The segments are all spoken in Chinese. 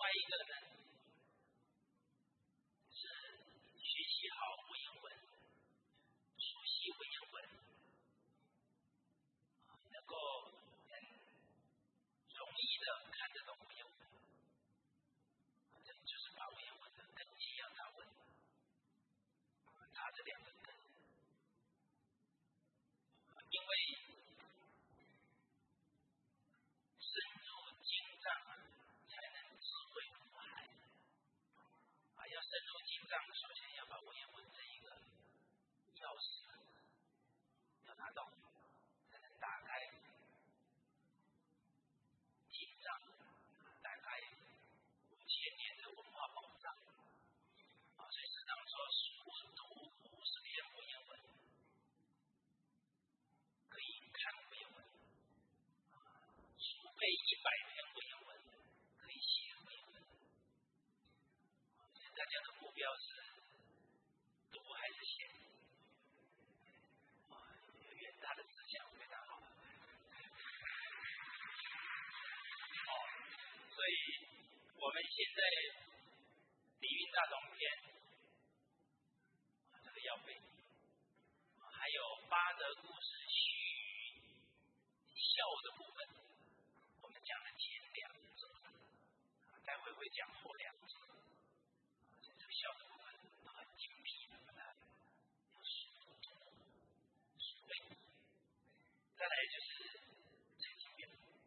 一个呢是学习好文言文，熟悉文言文，能够很容易的看得懂文言文，这就是把文言文的根基要打稳，打这两个根，因为深入经藏才能智慧如海要深入经藏，首先要把文言文这一个钥匙要拿到，才能打开经藏，打开5000年的文化宝藏所以时常说书读50篇文言文，可以看文言文，书背100篇文言文，可以写文言文。大家的目标是读还是写？有远大的志向，非常好。所以我们现在地云大同篇这个要背，还有八德故事须臾孝的部分，我们讲的前2则，待会会讲后2则。这个孝的部分都很精辟的，要熟背。再来就是陈经变，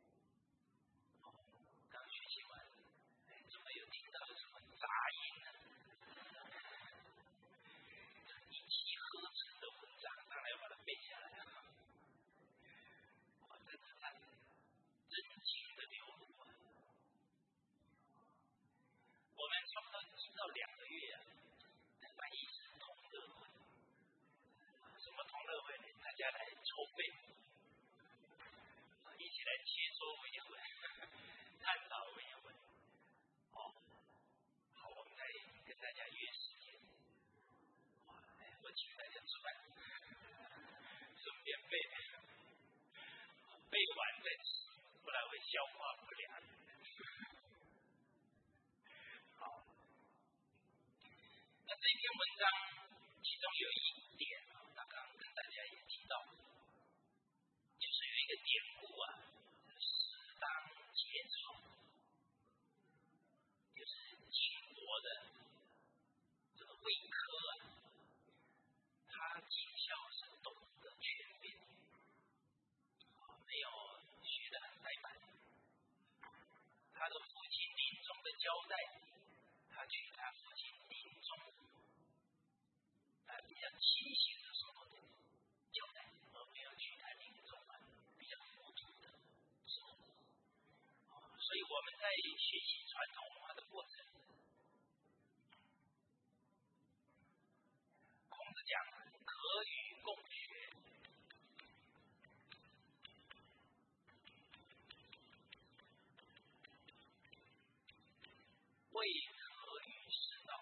刚学习完，怎么有听到什么杂音呢？一气呵成的文章，当然要把它背下来这是真情的流露我们差不多1到2个月能翻译成同乐会。什么同乐会呢？大家来筹备，一起来切磋文言文，探讨文言文。好，我们再跟大家约时间。我请大家吃饭，顺便背，背完再吃，不然会消化不良。好，那这篇文章其中有一点，刚刚跟大家也提到，就是有一个典故适当结草，就是晋国的这个魏科他尽孝是懂得权变，没有学得很呆板。他的父亲临终的交代，他去他父亲临终比较清醒的时候的交代，而没有去他临终比较糊涂的时候。所以我们在学习传统文化的过程，孔子讲可与共学，为可与师道。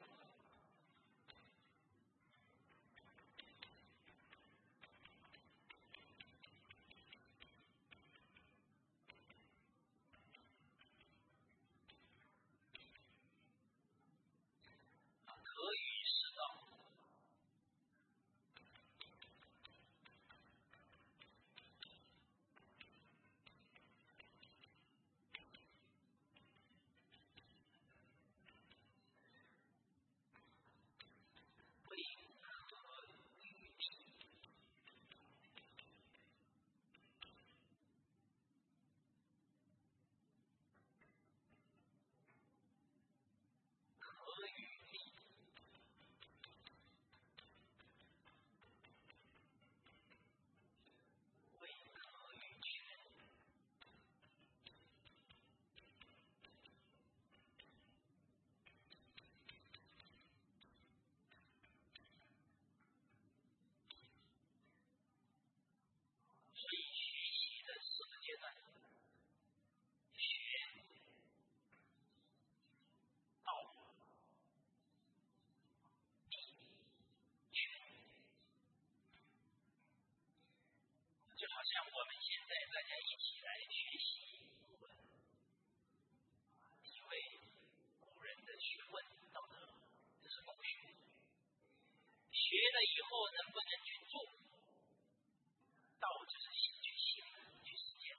学了以后能不能去做？道就是去行，去实践，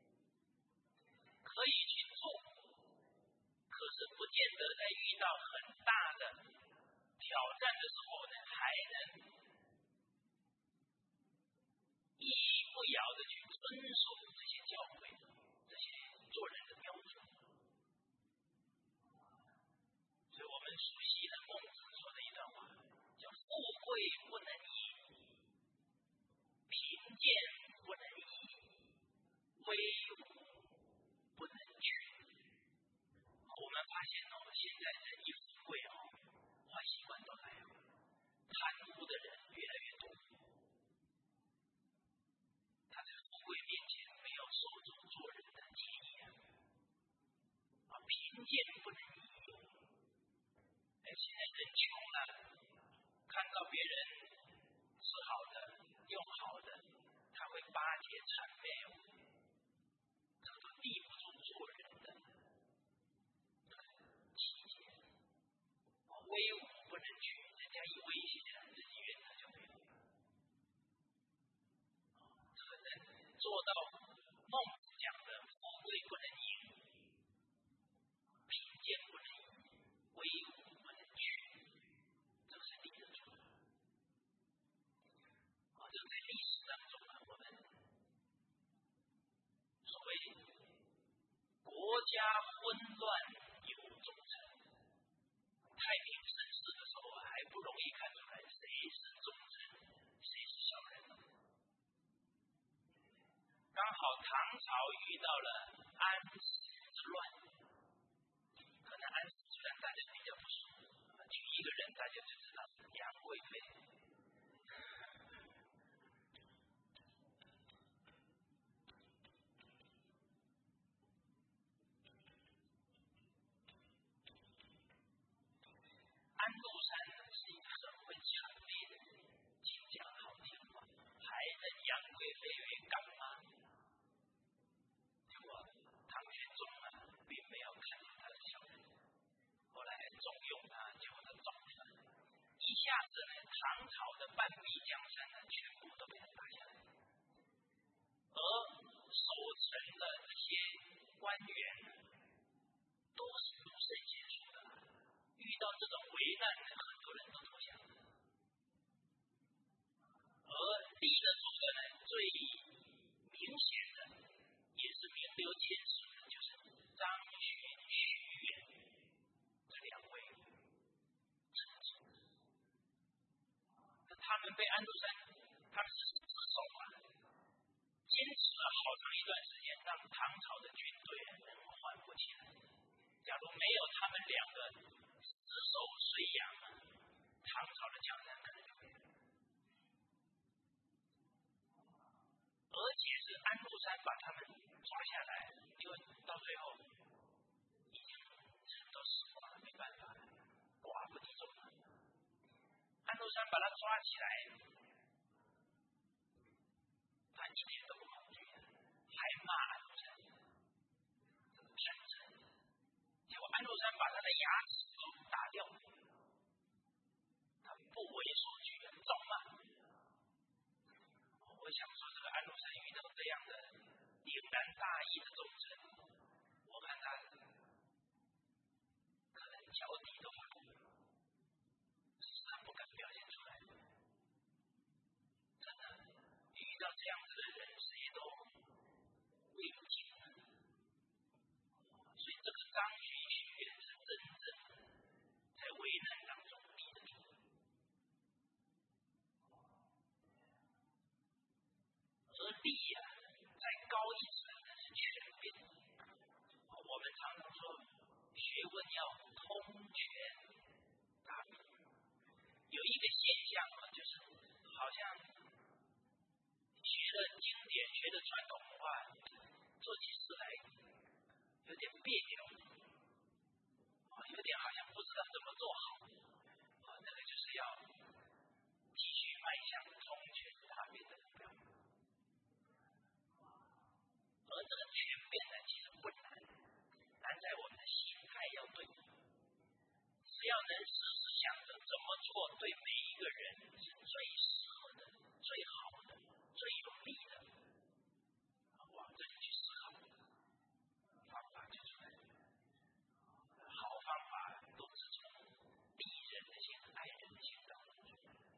可以去做，可是不见得在遇到很大的挑战的时候呢，还能一一不摇的去遵守这些教诲，这些做人的标准。所以我们熟悉的孟子说的一段话，叫富贵不能移，贫贱不能移，威武不能屈。我们发现现在人一富贵坏习惯都来了，贪污的人越来越多。他在富贵面前没有守住做人的节义贫贱不能移。现在人穷了，看到别人吃好的、用好的，他会巴结谄媚，这都抵不住做人的气节。威武不能屈，人家一威胁，自己原则就没有了。这个人做到孟子讲的富贵不能淫，贫贱不能移，威武不能屈，这个是立得住的。这个在历史当中我们所谓国家混乱有忠臣，太平盛世的时候还不容易看出来谁是忠臣，谁是小人。刚好唐朝遇到了安史之乱，可能安史之乱大家比较不熟，举一个人大家就知道，杨贵妃。安禄山是一个很会谄媚的人，净讲好听话，还认杨贵妃为干妈。结果唐玄宗并没有看出他是小人，后来重用他，结果他中了，一下子唐朝的半壁江山全部都被他打下来，而守城的这些官员都是读圣贤书的，遇到这种危难很多人都投降了，而立得住的最明显的也是名留千史的，就是张巡、徐远这两位臣子。他们被安禄山，他们是自首坚持了好长一段时间，让唐朝的军队能缓不起来。假如没有他们两个死守睢阳，唐朝的江山可能就没了。而且是安禄山把他们抓下来，因为到最后已经人都死光了，没办法，寡不敌众了。安禄山把他抓起来，他一点都不恐惧，还骂安禄山叛臣。结果安禄山把他的牙齿都打掉，他不为所惧，照骂。我想说，这个安禄山遇到这样的鼎然大义的忠臣，我看他可能脚底都发抖，只是他不敢表现出来。真的，遇到这样子的人，谁都畏不进。所以这个张巡、徐远是真正在危难当中立得住。而礼再高一层是权柄。我们常常说，学问要通权达理。有一个现象就是好像学了经典、学了传统文化，做起事来有点别扭，有点好像不知道怎么做好。那个就是要继续迈向通权达变的目标。而这个权变其实不难，难在我们的心态要对。只要能时时想着怎么做过对每一个人是最适合的、最好的、最有利的，往这里去思考，方法就出来了。好方法都是从利人的心、爱人的心当中出来的。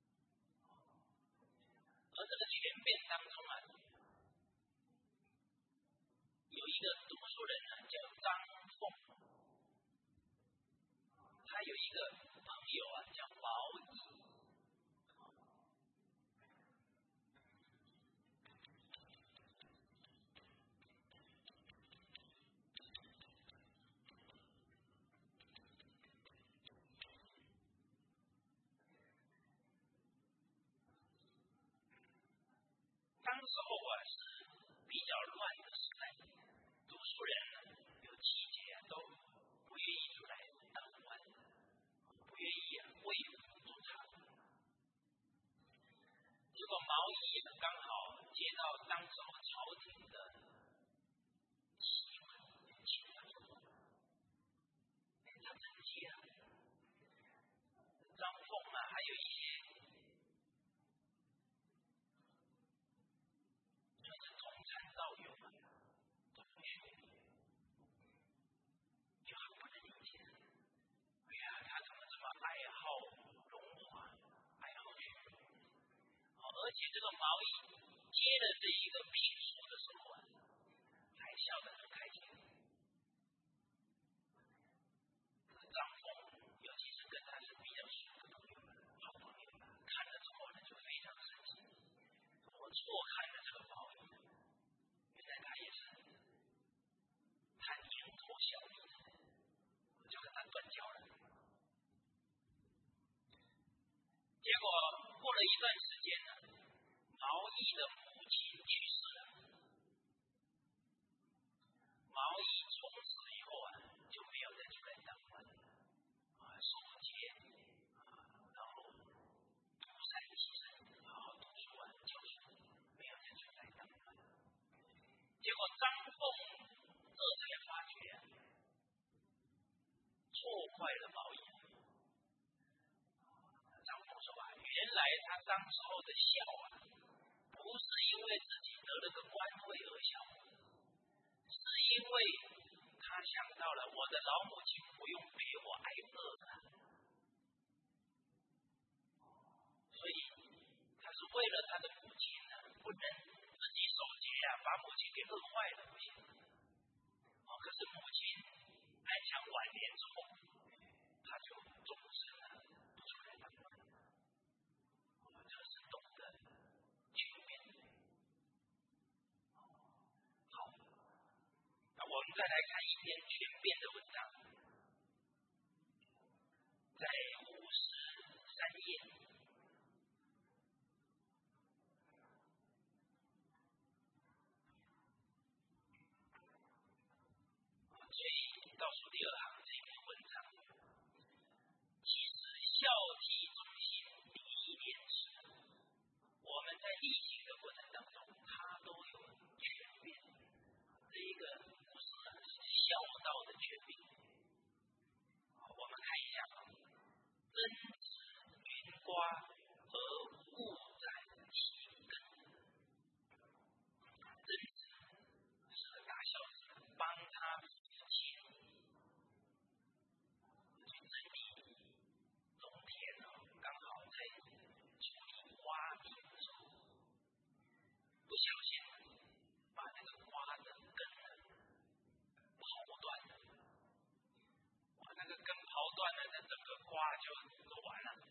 而这个权变当中有一个读书人叫张凤，他有一个朋友叫毛毅。当时候是比较乱的时代，读书人有气节都不愿意出来当官，不愿意为虎作伥。结果毛毅刚好接到当时候朝廷的檄文，请他做官，他承接了。张凤还有一些同参道友都不学，就很不能理解。哎呀，他怎么这么爱好荣华，爱好学？而且这个毛毅接了这一个聘书的时候还笑得很开心。张凤尤其是跟他是比较熟的朋友、好朋友，看了之后就非常生气。我错看了这个毛毅，原来他也是贪蝇头小利，就跟他断交了。结果过了一段时间毛毅的母亲去世了。毛毅从此以后就没有再出来当官，守节然后独善其身，好好读书教书，没有再出来当官。结果张凤这才发觉错怪了毛毅。张凤说原来他当时候的笑不是因为自己得了个官位而笑，是因为他想到了我的老母亲不用陪我挨饿了，所以他是为了他的母亲不能自己守节把母亲给饿坏了不行。可是母亲安享晚年之后，他就终身不出来当官。这是懂得权变。好，那我们再来看一篇权变的文章，在53页。倒数第2行这篇文章，其实孝悌忠心礼义廉耻，我们在例行的过程当中，它都有权变。这一个不是孝道的权变。我们看一下曾子云瓜而物在其根。曾子是个大孝子，帮他父亲去整理农田刚好在处理瓜秧的时候，不小心把那个瓜的根刨断了。那个根刨断了，那整个瓜就完了。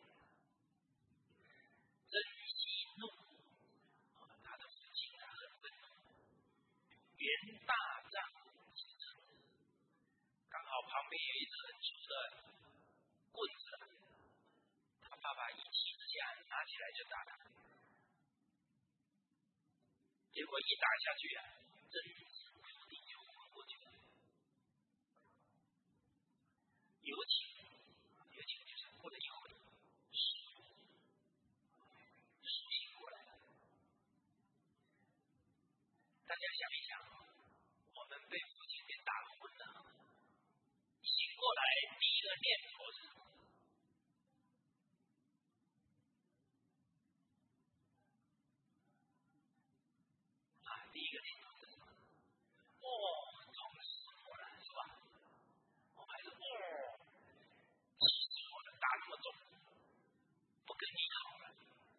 曾皙怒，他的父亲很愤怒，原大杖击之，刚好旁边有一只很粗的棍子，他爸爸一气之下拿起来就打他，结果一打下去曾子伏地就昏过去了。有请就是过了一会苏醒过来了。大家想一想，我们被父亲给打昏了，醒过来第一个念头是什么？ 痛死我了，是吧？还是气死我了，打那么重，不跟你好了。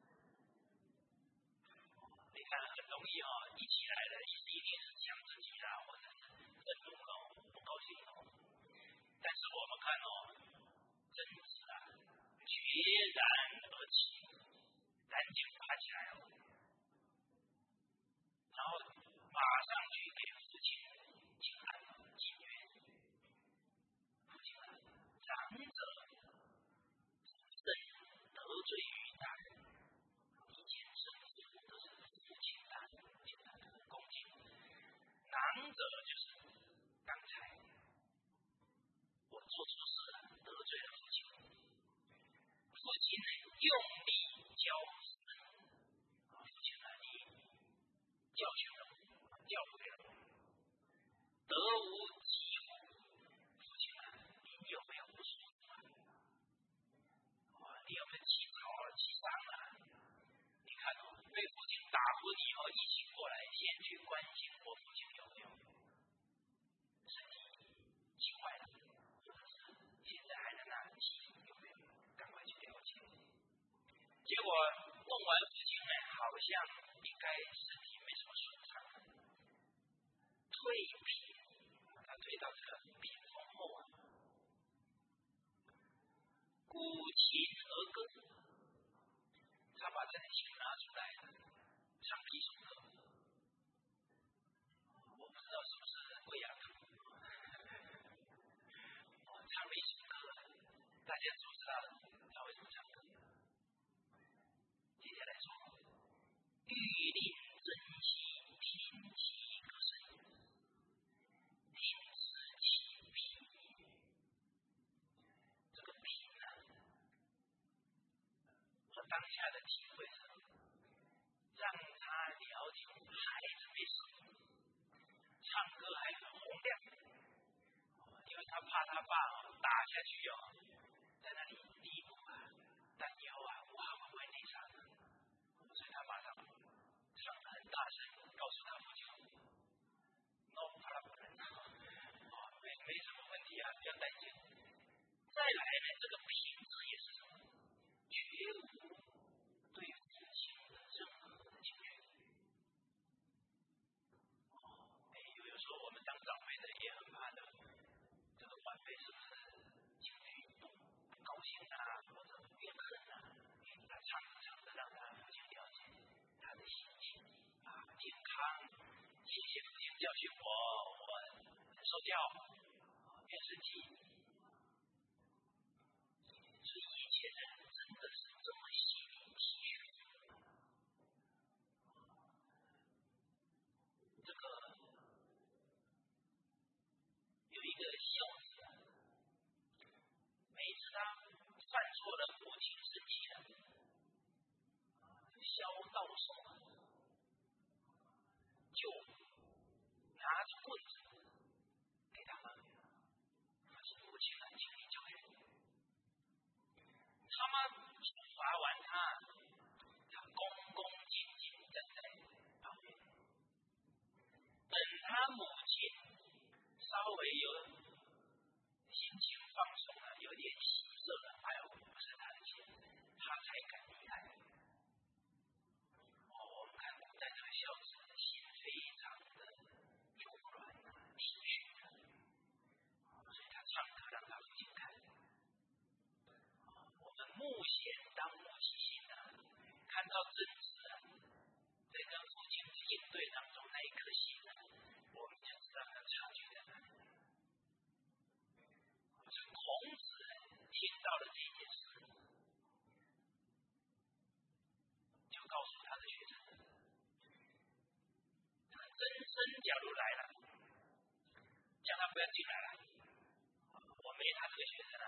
你看很容易一起来的一定是想自己啦，或者是愤怒不高兴但是我们看争执决然而起，赶紧爬起来然后马上去给父亲请安进约。父亲长者生得罪于大人，一件生事都是父亲恭敬。囊者就是刚才我做错事了，得罪了父亲。父亲用力教示，父亲你教训了我，教诲了我，得无疾苦。父亲你有没有不舒服你有没有气吵气伤你看被父亲打昏以后，一醒过来，先去关心我父亲有没有身体气坏了，或者是现在还在那气有没有，赶快去了解。结果弄完父亲好像应该身体没什么损伤，蜕皮，他推到这个匾风后鼓琴而歌，他把这个琴拿出来唱了一首歌，我不知道是不是贵阳的唱了一首歌，大家都知道他为什么唱歌。接下来说玉令珍惜听其歌声，听此其皮。这个皮我当下的体会是让他了解孩子没事，唱歌还很洪亮，因为他怕他爸打下去在那里嘀咕担忧哇会不会内伤所以他马上唱得很大声，告诉他父亲 no problem 没什么问题不要担心。再来呢，这个品质也是什么？绝无对父亲的任何的情绪。有时候我们当长辈的也很怕的，这个晚辈是不是情绪不高兴或者怨恨他唱着唱着让他父亲了解他的心情健康，谢谢父亲教训我很受教，别生气。所以以前人真的是这么细腻体恤。这个有一个孝子每次他犯错了，父亲生气了，削到手就拿着棍子给他妈，父亲请你教训。他妈处罚完他恭恭敬敬站在旁边，等他母亲稍微有心情放松了，有点喜色了，不是他的钱，他才敢离开。我们看古代这个孝子心非常的柔软体恤所以他唱歌让他父亲看。我们目贤当目其心看到真实在跟父亲应对当中那一颗心我们就知道他差距在哪里。孔子听到了这件事，就告诉他的学生，曾参假如来了，叫他不要进来了，我没他这个学生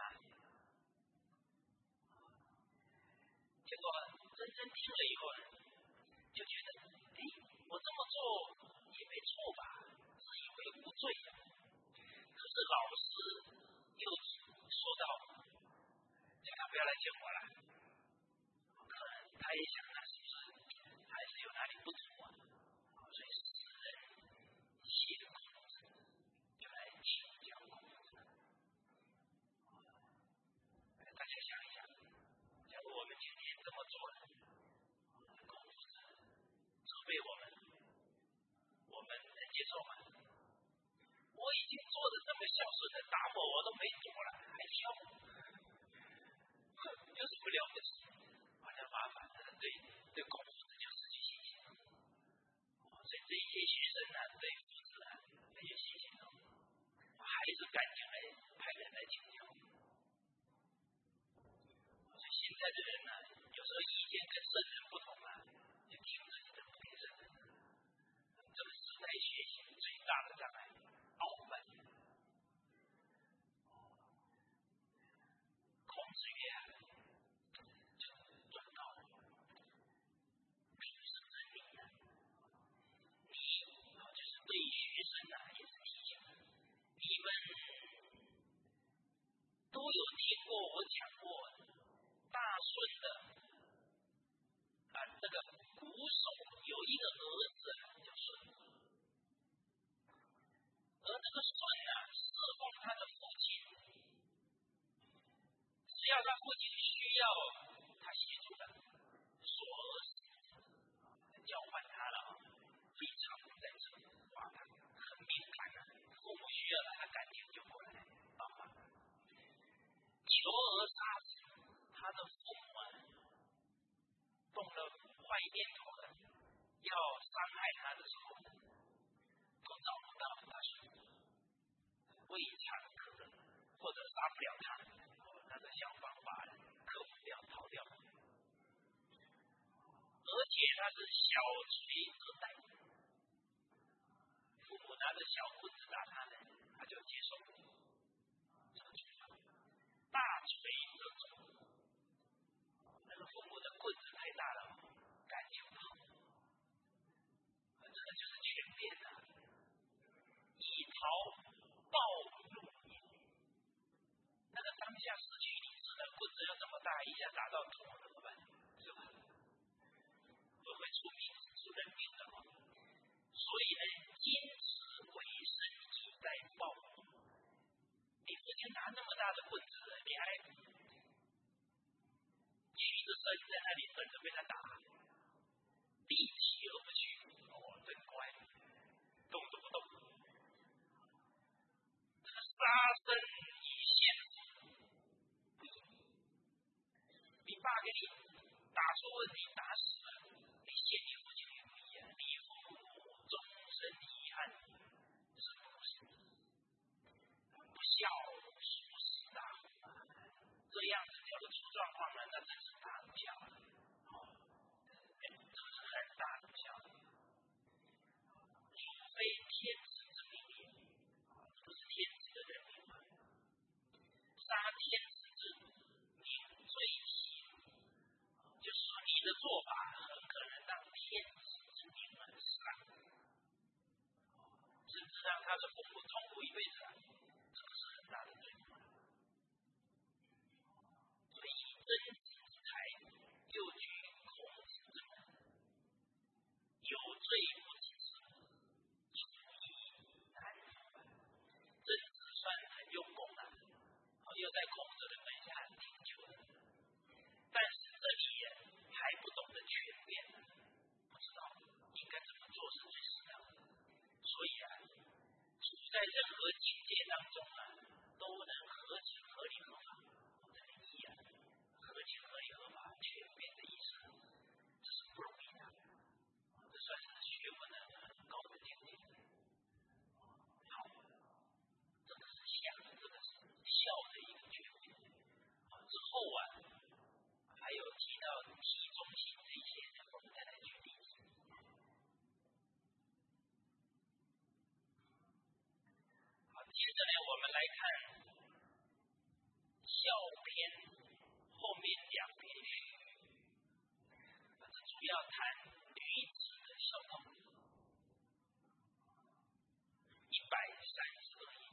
结果曾参听了以后就觉得我这么做也没错吧，自以为无罪可是老师又说到叫他不要来见我了，可能他也想是不是还是有哪里不妥所以世人谢孔子好像麻烦，对孔夫子就失去信心了。所以这一些学生呢，对夫子呢没有信心了，还是赶紧来派人来请教。所以现在的人呢，有时候意见跟圣人不同啊，就听自己的不听圣人。这个时代学习最大的障碍，傲慢。孔子曰啊，就转告名声之理啊，你就是对学生啊也是提醒，你们都有听过我讲过大舜的这个瞽叟有一个儿子叫舜，而这个舜啊侍奉他的父亲，只要他父亲需要他协助的，所而使交换他了非常在这哇，他很敏感啊，父母需要他赶紧就过来帮忙。求而杀之，他的父母啊动了坏念头了，要伤害他的时候，都找不到他说未尝可忍，或者杀不了他，那个想方法克服掉逃掉，而且他是小锤而待，父母拿着小棍子打他呢，他就接受这个处罚。大锤则走，那个父母的棍子太大了，赶紧跑。这个就是权变啊，以逃报用也。那个当下失去理智的棍子要这么大，一下打到头怎么办？是吧？会出人命的嘛。所以呢，坚持为生以待报。你父亲拿那么大的棍子，你还举着身在那里等着被他打，立起而不去，真乖，动都不动。这个杀生以献父，你爸给你打出问题打死了，你献你父亲也不一样，你父母终身遗憾是不是？不孝属死大虎，这样子要是出状况了，那真是大不孝了。这是很大的不孝。除非天子之命也，不是天子的人命吗？杀天子之名罪行，就是说你的做法很可能让天子之名而杀，甚至让他的父母痛苦一辈子，这个是很大的罪。所以曾子之才，又举孔子之谋，有罪不及时，处以难服。曾子算很用功了，又在孔子的门下挺久了，但是这里还不懂得全面，不知道应该怎么做是最适当的。所以处在任何境界当中都能合情合理合法。这个义合情合理合法全面的意思，这是不容易的，这算是学问的很高的境界。好，这个是孝，这个是孝的一个决定。之后还有提到体中心这些，我们再来举例子。好，接着呢，我们来看孝篇后面2篇序，这主要谈女子的孝道。132页，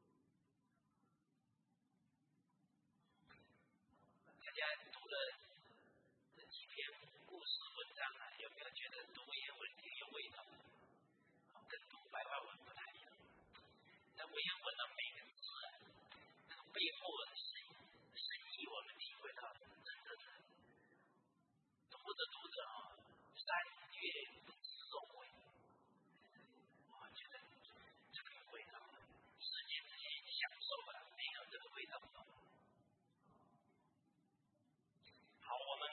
大家读了这几篇故事文章有没有觉得读文言文挺有味道？跟读白话文不太一样。那文言文的每个字那个背后的深意，我们体会到真的是读着读着三月不知肉味，我觉得这个有味道。世间这些享受没有这个味道。好，我们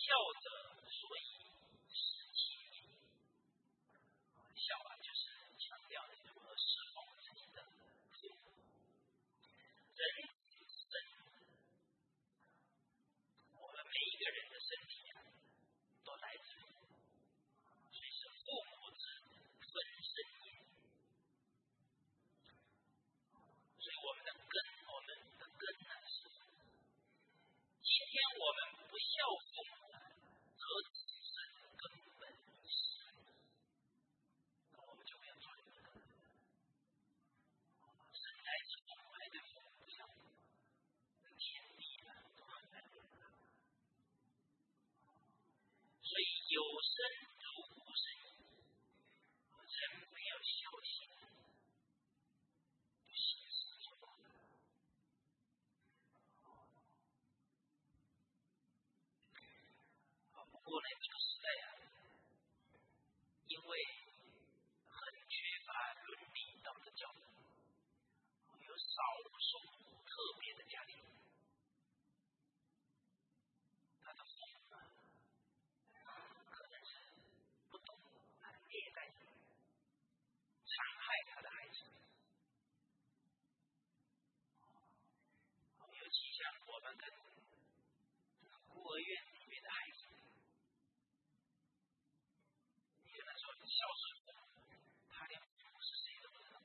孝者，所以事其义。孝就是强调你如何侍奉自己的父母。人子生，我们每一个人的身体都来自于，所以是父母之分身也。所以我们的根呢是，今天我们不孝父母，则子孙根本遗失，我们就没有传承。生来之父母还对父母不孝，天地都很难容。所以有生如无生，人没有孝心，心死就苦。不过呢，这个时代因为很缺乏伦理道德教育，有少数特别的家庭，他的父母可能是不懂虐待、残害他的孩子。尤其像我们跟孤儿院里面的孩子，你跟他说孝顺父母，他连父母是谁都不知道。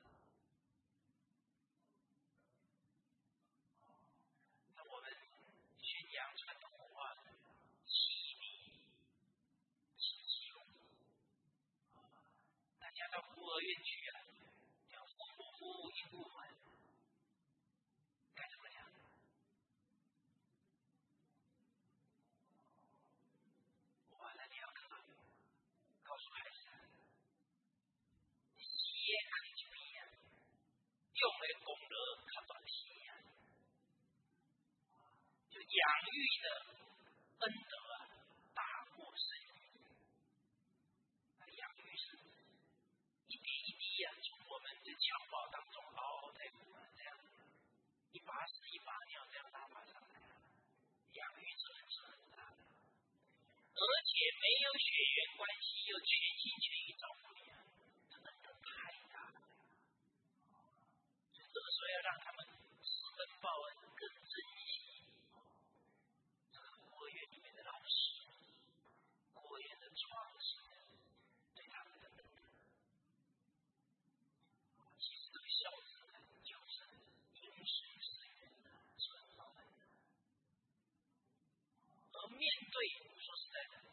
那我们宣扬传统文化，其礼其用，大家到孤儿院去要父母应不还，该怎么讲？那你要告诉孩子，鞋看一边用的功劳看短期就养育的恩德大过生育。养育是一滴一滴从我们的襁褓当中嗷嗷待哺这样一把屎一把尿这样打发上来，养育责任是很大的，而且没有血缘关系又全心全意照顾你，这恩德太大了。这个时候要让他们知恩报恩，更珍惜这个孤儿院里面的老师、孤儿院的创始人对他们的恩德。其实这个孝字就是因循施援，是很好的。而面对说实在的，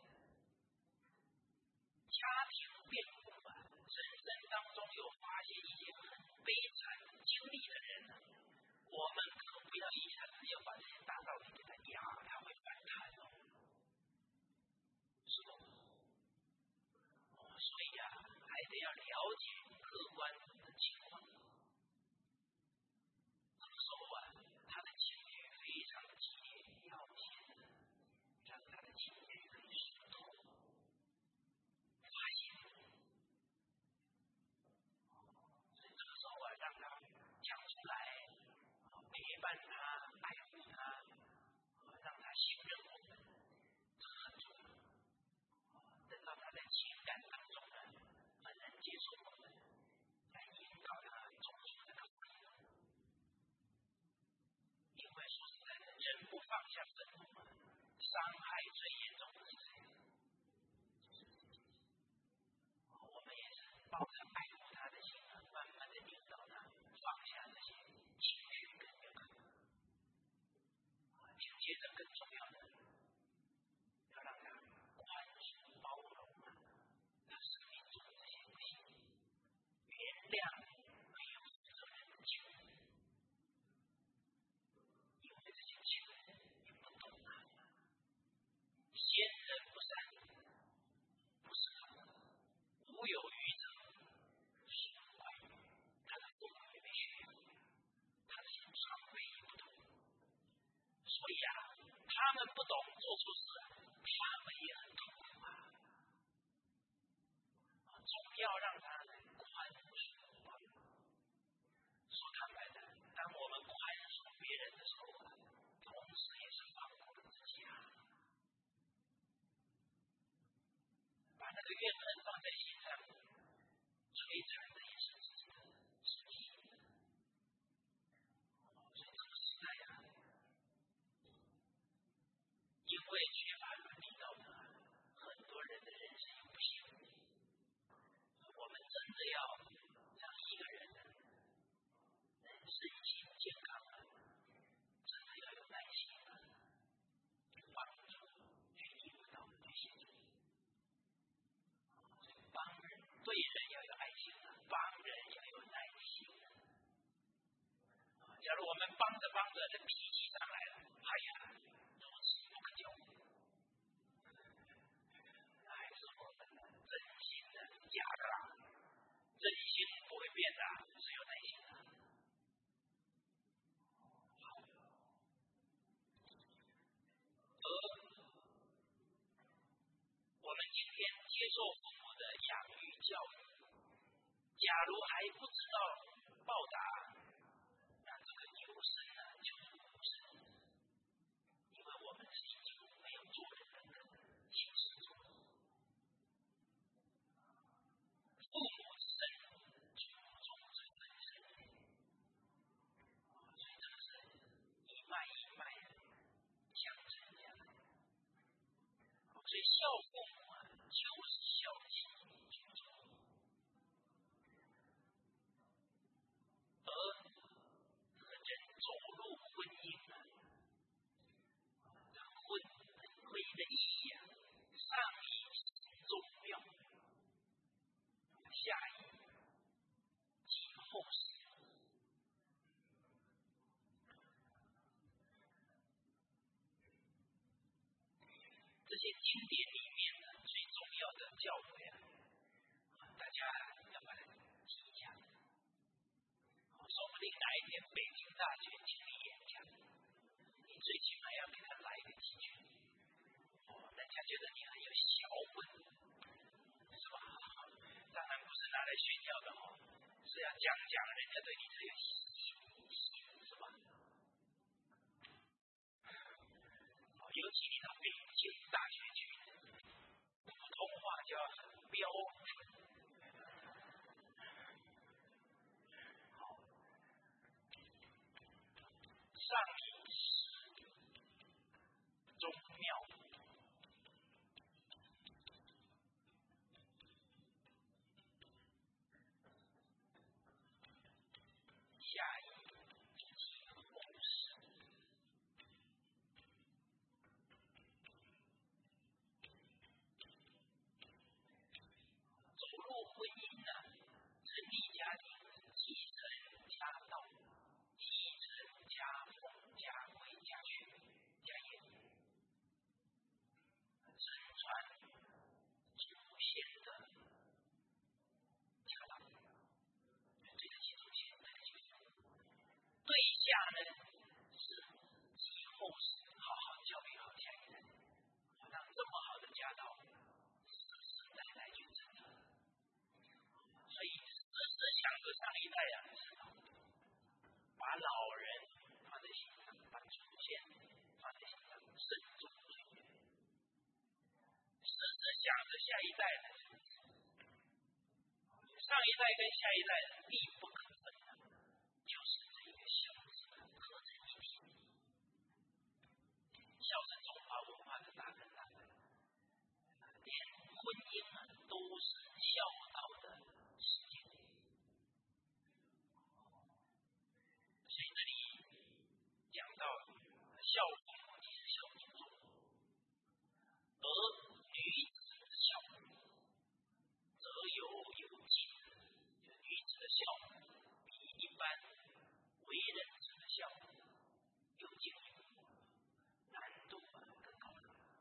家庭变故人生当中有发现一些很悲惨的经历的人，我们可不要一下子就把这些大道理给他压，他会反弹是不？所以还得要了解客观的情况。这个时候他的情绪非常的激烈，要先让他的情绪可以疏通，发现。所以这个时候让他讲出来，陪伴他，爱护他，让他信任我们，这很重要。等到他在情感当中很能接受我们，来引导他走出这个愤怒。因为说实在的，人不放下愤怒，伤害最严重的是谁？我们也是抱着爱护他的心，慢慢的引导他放下这些情绪跟怨恨。紧接着更重要的，要让他宽恕包容他生命中这些不幸，原谅没有负责任的亲人，因为这些亲人也不懂先人不善，不是他们无有余者，是怪于他的父母也没学养，他的肠胃也不同，所以他们不懂做出事，他们也很痛苦总要让他宽恕包容。说坦白的，当我们宽恕别人的时候，同时也是放过了自己怨恨放在心上，摧残的也是自己的身体。所以这个时代啊，因为缺乏伦理道德，很多人的人生又不幸福。我们真的要让一个人身心健康啊，真的要有耐心啊，去帮助，去引导，去协助。帮人对人要有爱心啊，帮人要有耐心啊。假如我们帮着帮着，这脾气上来了，哎呀，如此不可教。还是我们真心的假的啦，真心不会变的，只有耐心的。而我们今天接受父母的养育教育，假如还不知道报答，那这个有生呢就是无生，因为我们是已经没有做人的行事中。父母之身，祖宗之本身，所以这个是一脉一脉相承下来。所以孝父母啊，就是孝敬祖宗。而人走入婚姻啊，婚的意义啊，上以重要，下以及后世。这些经典里面呢，最重要的教诲啊，大家要把它记一下。说不定哪一天北京大学请你演讲，你最起码要给他来个几句，人家觉得你很有学问，是吧？当然不是拿来炫耀的是要讲人家对你才有信，是吧？尤其你到北京大学去，普通话就要很标准。上以时，中妙，下以及后世。走入婚姻呢，成立家庭，继承家道，继承家风、家规、家训、家业，承传祖先的家道，对得起祖先，对得起父母。对下呢是继后世，好好教育好下一代，让这么好的家道世世代代去承传。所以时想着上一代啊，把老人放在心上，把祖先放在心上，慎重追远。时想着下一代呢，上一代跟下一代密不可分的，就是这一个孝字合成一体。孝是中华文化的大根大本，连婚姻啊都是孝道的实践。所以这里讲到孝父母即是孝祖宗，而女子之孝则有敬，女子的孝比一般为人子的孝有敬，难度更高。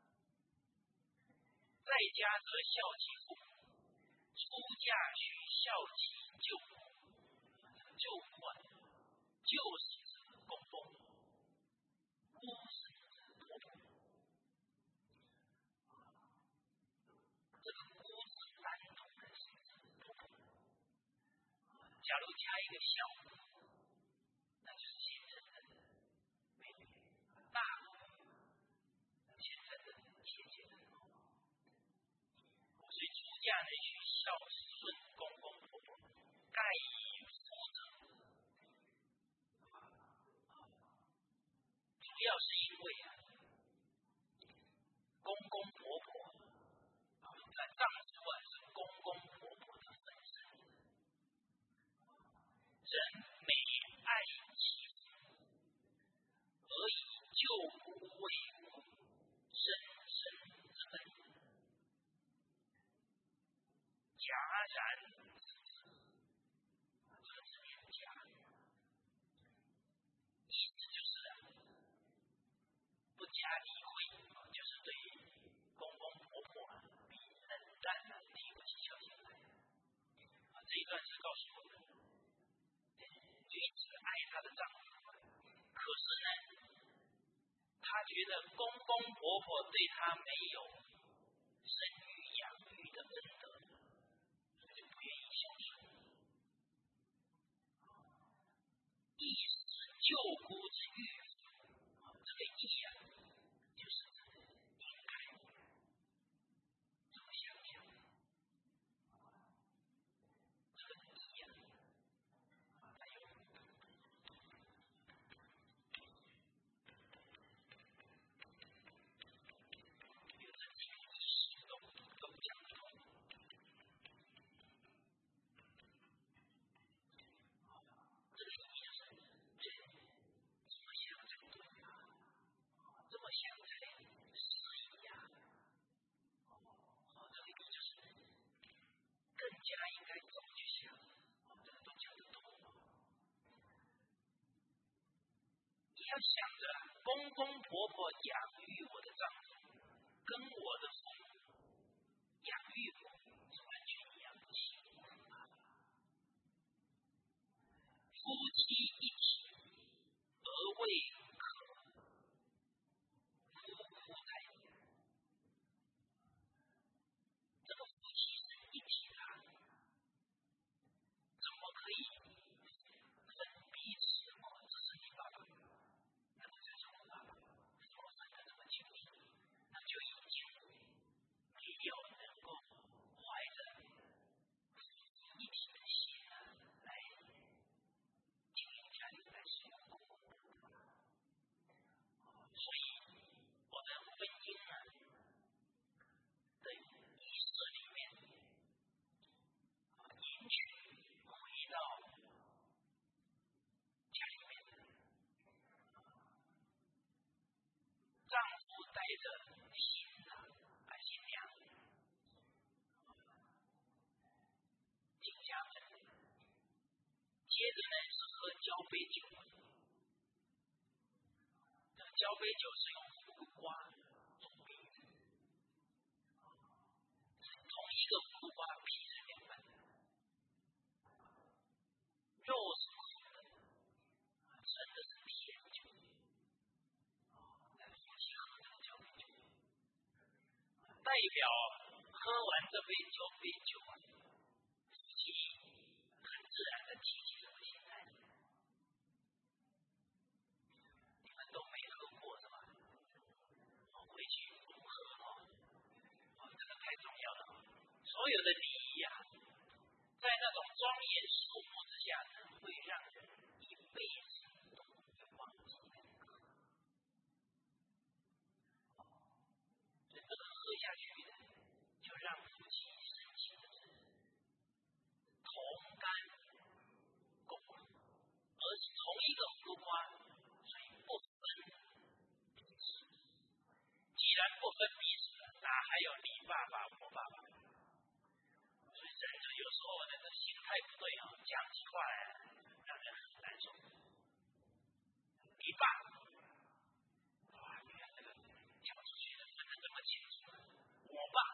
在家则孝其父母，出嫁须孝其舅母。舅母啊，就是指公公，姑是指婆婆。这个姑是单独的是婆婆。假如加一个孝，那就是先生的妹妹，大先生的姐姐。所以出嫁要是因为公公婆婆那丈夫是公公婆婆的分身，人美爱妻而以救孤为母，生身之本，戛然不加理会，就是对公公婆婆比冷淡，提不起孝心来。这一段是告诉我们，女子爱她的丈夫，可是呢，她觉得公公婆婆对她没有生育养育的恩德，所以就不愿意孝顺。义是救孤之欲，这个义就是应该这么想想，这个义还有这几个意识都讲得通。这个义就是人怎么想才对这么想才适宜这个义就是更加应该怎么去想，这个都讲得通。你要想着公公婆婆养育我的丈夫，跟我的父母养育我是完全一样的辛苦夫妻一体，而为可夫妇在。这个夫妻是一体的，怎么可以分彼此？这是你爸爸，那个才是我爸爸，怎么分得这么清楚？那就已经没有能够怀着夫妻一体的心来经营家庭，来使用公公婆婆。所以我的婚姻的仪式里面，迎娶回到家里面，丈夫带着新娘进家门，接着呢是喝交杯酒。交杯酒是用胡瓜做比喻，同一个胡瓜皮是两半，肉是苦的，真的是甜酒。夫妻喝这个交杯酒，代表喝完这杯交杯酒夫妻很自然的提起什么心态？你们都没喝过是吧？回去如何这个太重要了。所有的礼仪在那种庄严肃穆之下会让人一辈子都不会忘记。所以这个喝下去就让夫妻深情的同甘共苦，而是同一个胡瓜，所以不分彼此。既然不分彼此，哪还有你爸爸我爸爸？所以人就有时候那个心态不对讲起话来让人很难受。你爸原来这个讲出去的分得这么清楚。我爸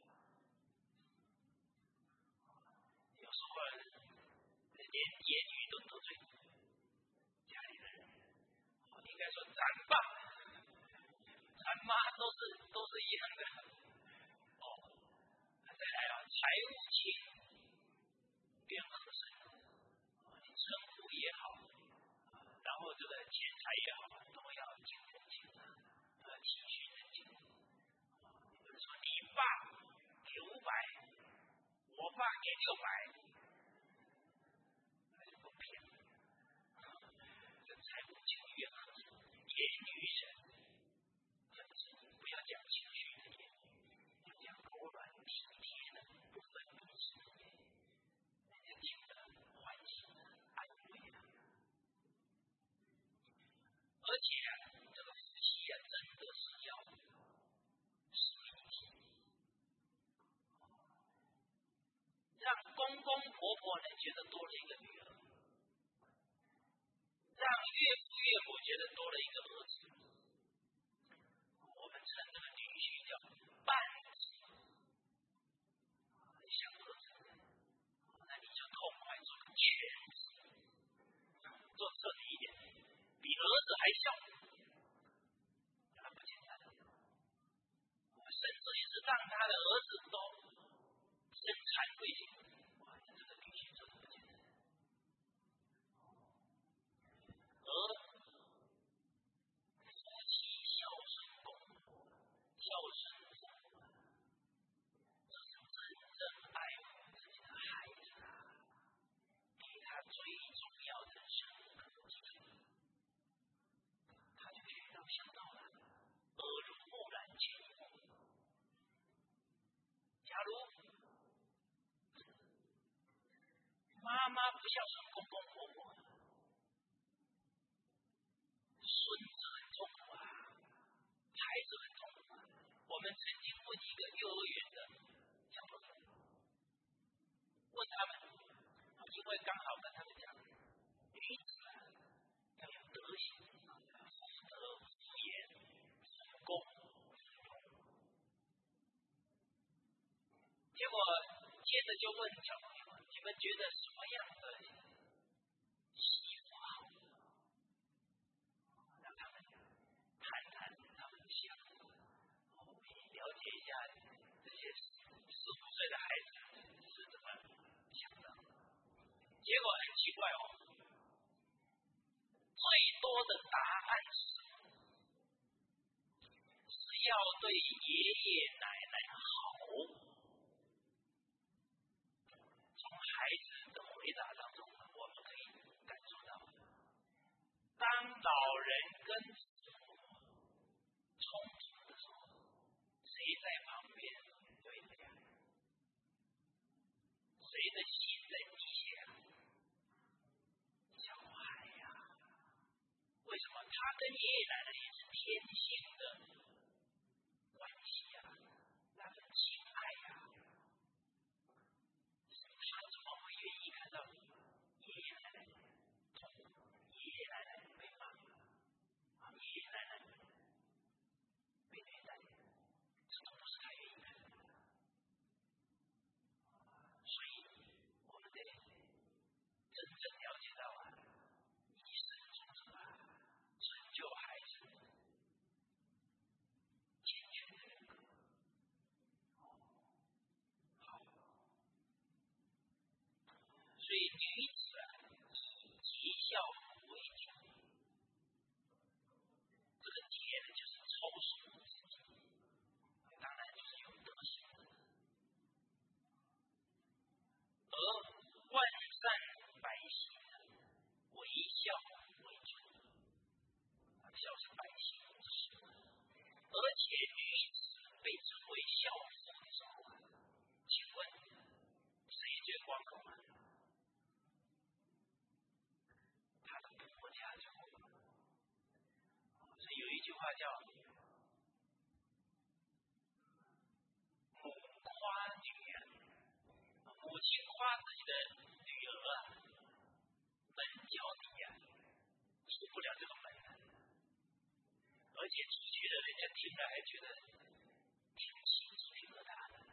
有时候连言语都得罪家里的人，应该说咱爸咱妈都是一样的。再来财务轻便合身，你称呼也好，然后这个钱财也好，都要尽人情，体恤人情。比如说你爸给500，我爸给600，那就不骗了。这财务轻越合身，言语且这个夫妻真的是要是一体，让公公婆婆呢觉得多了一个女儿，让岳父岳母觉得多了一个儿子。我们称这个女婿叫半子，像儿子，那你就痛快做个全子，做彻底一点，比儿子还孝，那不简单。甚至于是让他的儿子都生产贵姓，哇，这个女婿做的不简单。而夫妻孝顺公婆，孝顺父母，这是真正爱护自己的孩子啊，给他最重要的生活基础，他就学到孝道了，耳濡目染，潜移默化。假如妈妈不孝顺公公婆婆，孙子很痛苦啊，孩子很痛苦啊。我们曾经问一个幼儿园的小朋友，问他们，因为刚好跟他们讲，女子啊要有德行，妇德、妇言、妇恭、结果接着就问小朋友，你们觉得什么样的媳妇好？让他们谈谈他们的想法，了解一下这些4、5岁的孩子是怎么想的。结果很奇怪哦，最多的答案是要对爷爷奶奶好。从孩子的回答当中，我们可以感受到，当老人跟父母冲突的时候，谁在旁边对的呀？谁的心在滴血啊？小孩呀。为什么？他跟爷爷奶奶也是天性的关系呀，那份情爱呀。他怎么会愿意看到爷爷奶奶痛苦，爷爷奶奶被骂，爷爷奶奶被虐待？这都不是他愿意看的。所以，我们得真正了解到啊，以身作则啊，成就孩子健全的人格。好，所以女子啊，以节孝服为主。这个节呢，就是抽丝剥茧，当然就是有德行。而万善百行为孝为主，孝是百行之首。而且女子被称为孝妇的时候啊，请问谁最光荣啊？她的婆家最光荣。所以有一句话叫母夸女啊，母亲夸自己的女儿啊，门脚底啊，出不了这个门的，而且出去的人家听了还觉得挺心惊挺乐的，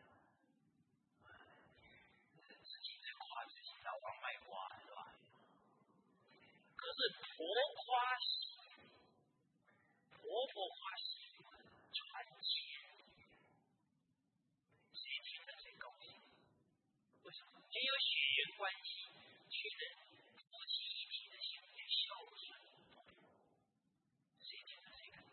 自己在夸自己老王卖瓜是吧？可是婆夸媳，婆婆夸媳妇传千里，谁听了谁高兴？为什么？没有血缘关系，却能夫妻一体的行为孝顺，谁听了谁感动？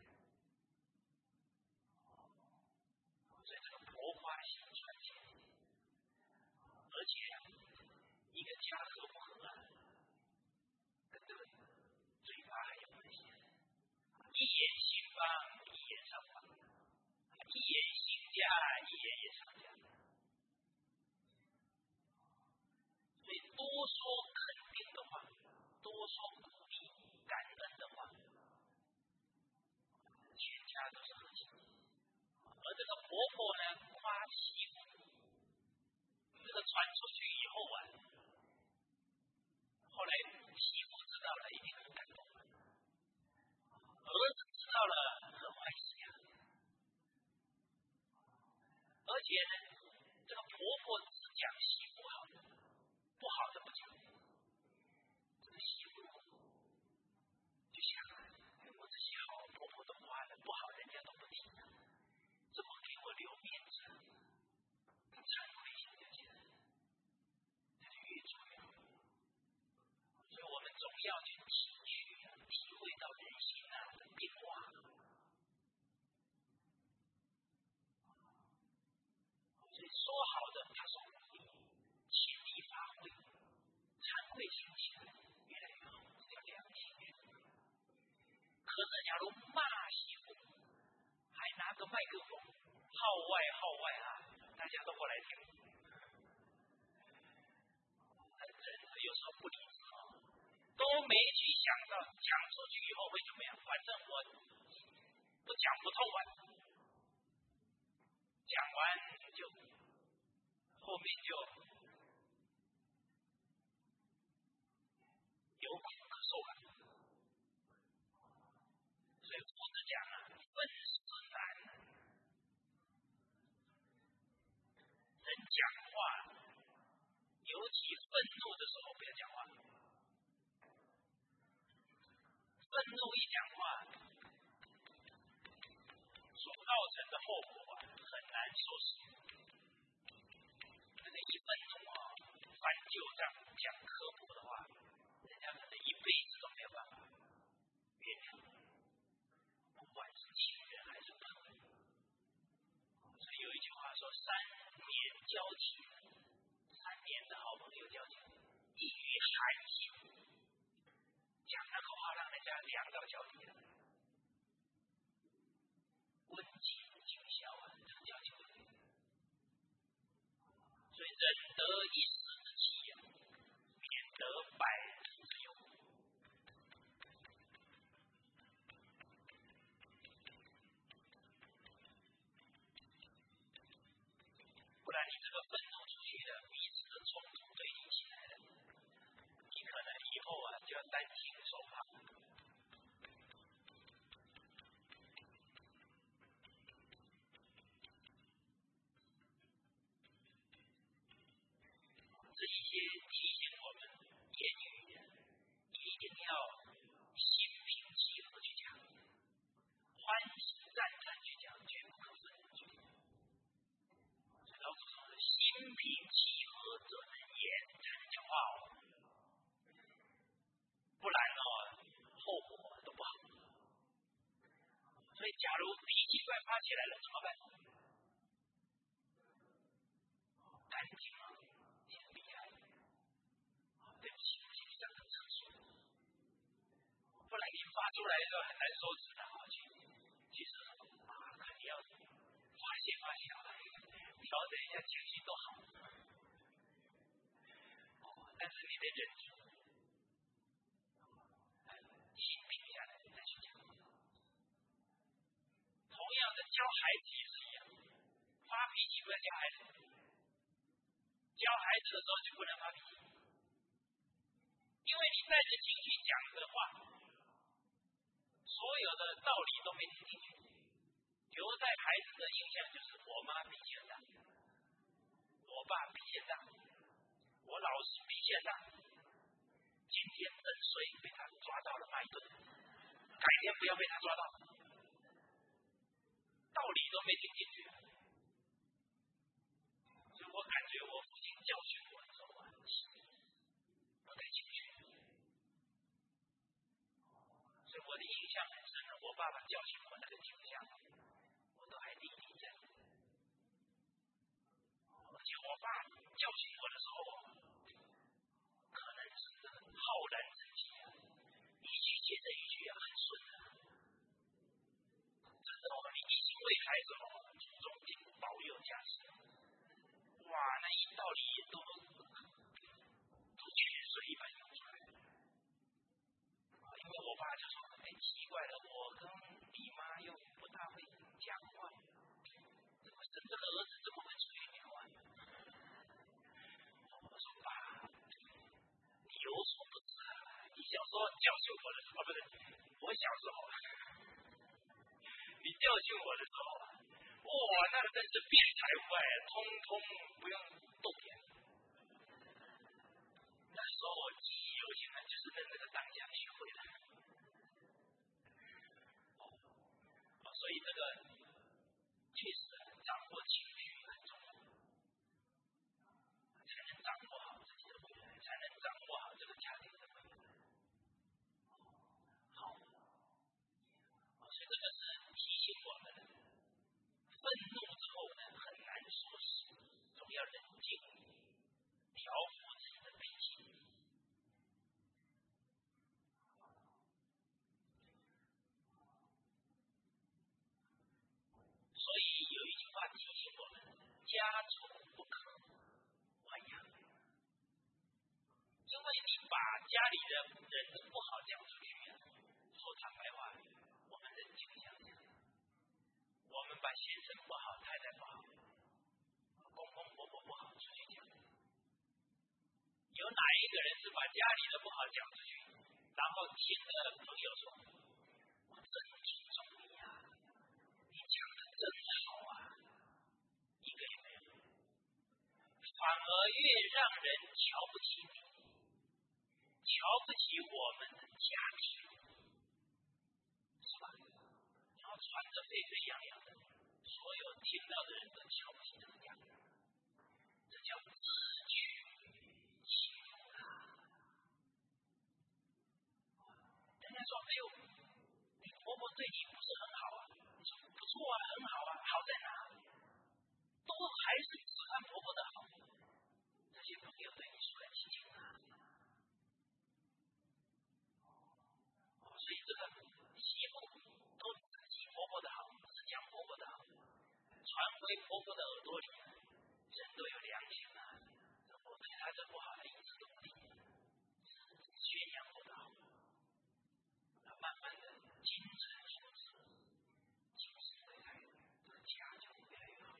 所以这个婆夸媳传千里，而且一个家和不和啊，跟这个嘴巴还有关系。一言兴邦，一言伤邦；一言兴家，一言也伤家。所以多说肯定的话，多说鼓励、感恩的话， 这个婆婆呢夸媳妇，这个传出去以后啊，后来媳妇知道了一定很感动，儿子知道了很欢喜啊，而且呢，这个婆婆只讲媳妇好，不好的不讲。这个媳妇就想啊，我这些好婆婆都夸了，不好人家都不听，怎么给我留面子？惭愧心就起来，他就越做越好。所以我们总要去体会到人心的变化。所以说好的，他说尽力发挥，惭愧心起来越来越好，这叫良心。可是假如骂媳妇，还拿个麦克风，号外啊，大家都过来听。人有时候不理智啊，都没去想到讲出去以后会怎么样，反正我不讲不痛快，讲完就后面就有苦可受了。所以夫子讲啊，愤世难。人讲话，尤其愤怒的时候不要讲话。愤怒一讲话，所造成的后果很难收拾。这个一愤怒翻旧账讲科普的话，人家可能一辈子都没有办法原谅，不管是亲人还是朋友。所以有一句话说，3年交情，3年的好朋友交情，异于寒心。讲那个话让人家凉到脚底了，温情尽消啊，这个交情。所以忍得一时之气，免得百日之忧。不然你这个愤怒出去的，彼此的冲突对立起来了，你可能以后就要担惊受怕。这一些提醒我们，言语一定要心平气和去讲，欢喜赞叹去讲，绝不可愤怒去讲。老祖宗说，心平气和则能言，才能讲话不然后果都不好。所以，假如脾气快发起来了怎么办？赶紧你很厉害，对不起，我请你上个厕所，不然你发出来的时候很难收拾的。其实看你要发泄，调整一下情绪都好。但是你得忍住，心平下来再去讲。同样的，教孩子也是一样，发脾气不要教孩子，教孩子的时候就不能发脾气，因为你带着情绪讲的话，所有的道理都没听进去，留在孩子的印象就是我妈脾气很大，我爸脾气很大，我老师脾气很大，今天真衰被他抓到了骂一顿，改天不要被他抓到，道理都没听进去。所以我感觉我父亲教训我的时候不带情绪，所以我的印象很深的，我爸爸教训我那个景象我都还历历在目。而且我爸教训我的时候可能是浩然之气一句接着一句很顺的。真的你一心为孩子祖宗定保佑加持，哇，那一道理都泉水一般涌出来。因为我爸就说，奇怪了，我跟你妈又不大会讲话， 说教训我的时候，不是我小时候，你教训我的时候，哇，那个真是变财无碍，通通不用动点。那时候我记忆犹新的，就是在那个当下学会的。所以这个确实掌握情绪很重要，才能掌握好自己的未来，才能掌握好这个家庭的未来。好，所以这个是提醒我们的，愤怒之后呢，很难说实，总要冷静，调服自己的脾气。所以有一句话提醒我们：家丑不可外扬。因为你把家里的人的不好讲出去，说坦白话，我们人情想想，我们把先生不好、太太不好、公公婆婆不好出去讲，有哪一个人是把家里的不好讲出去，然后听的朋友说：“我真尊重你啊，你讲的真好啊。”一个也没有，反而越让人瞧不起你，瞧不起我们的家庭，是吧？然后传得沸沸扬扬的，所有听到的人都瞧不起这个家，这叫自取其辱啊！人家说：“哎呦，你婆婆对你不是很好啊？”你说：“不错啊，很好啊，好在哪？都还是只看婆婆的好。”这些朋友对你说来气情啊！所以这个媳妇都只记婆婆的好，只讲婆婆的好，传回婆婆的耳朵里，人都有良心啊！我对她这不好的一直都不理，只宣扬我的好，慢慢的精诚所至，精实对待，这个家就越来越好。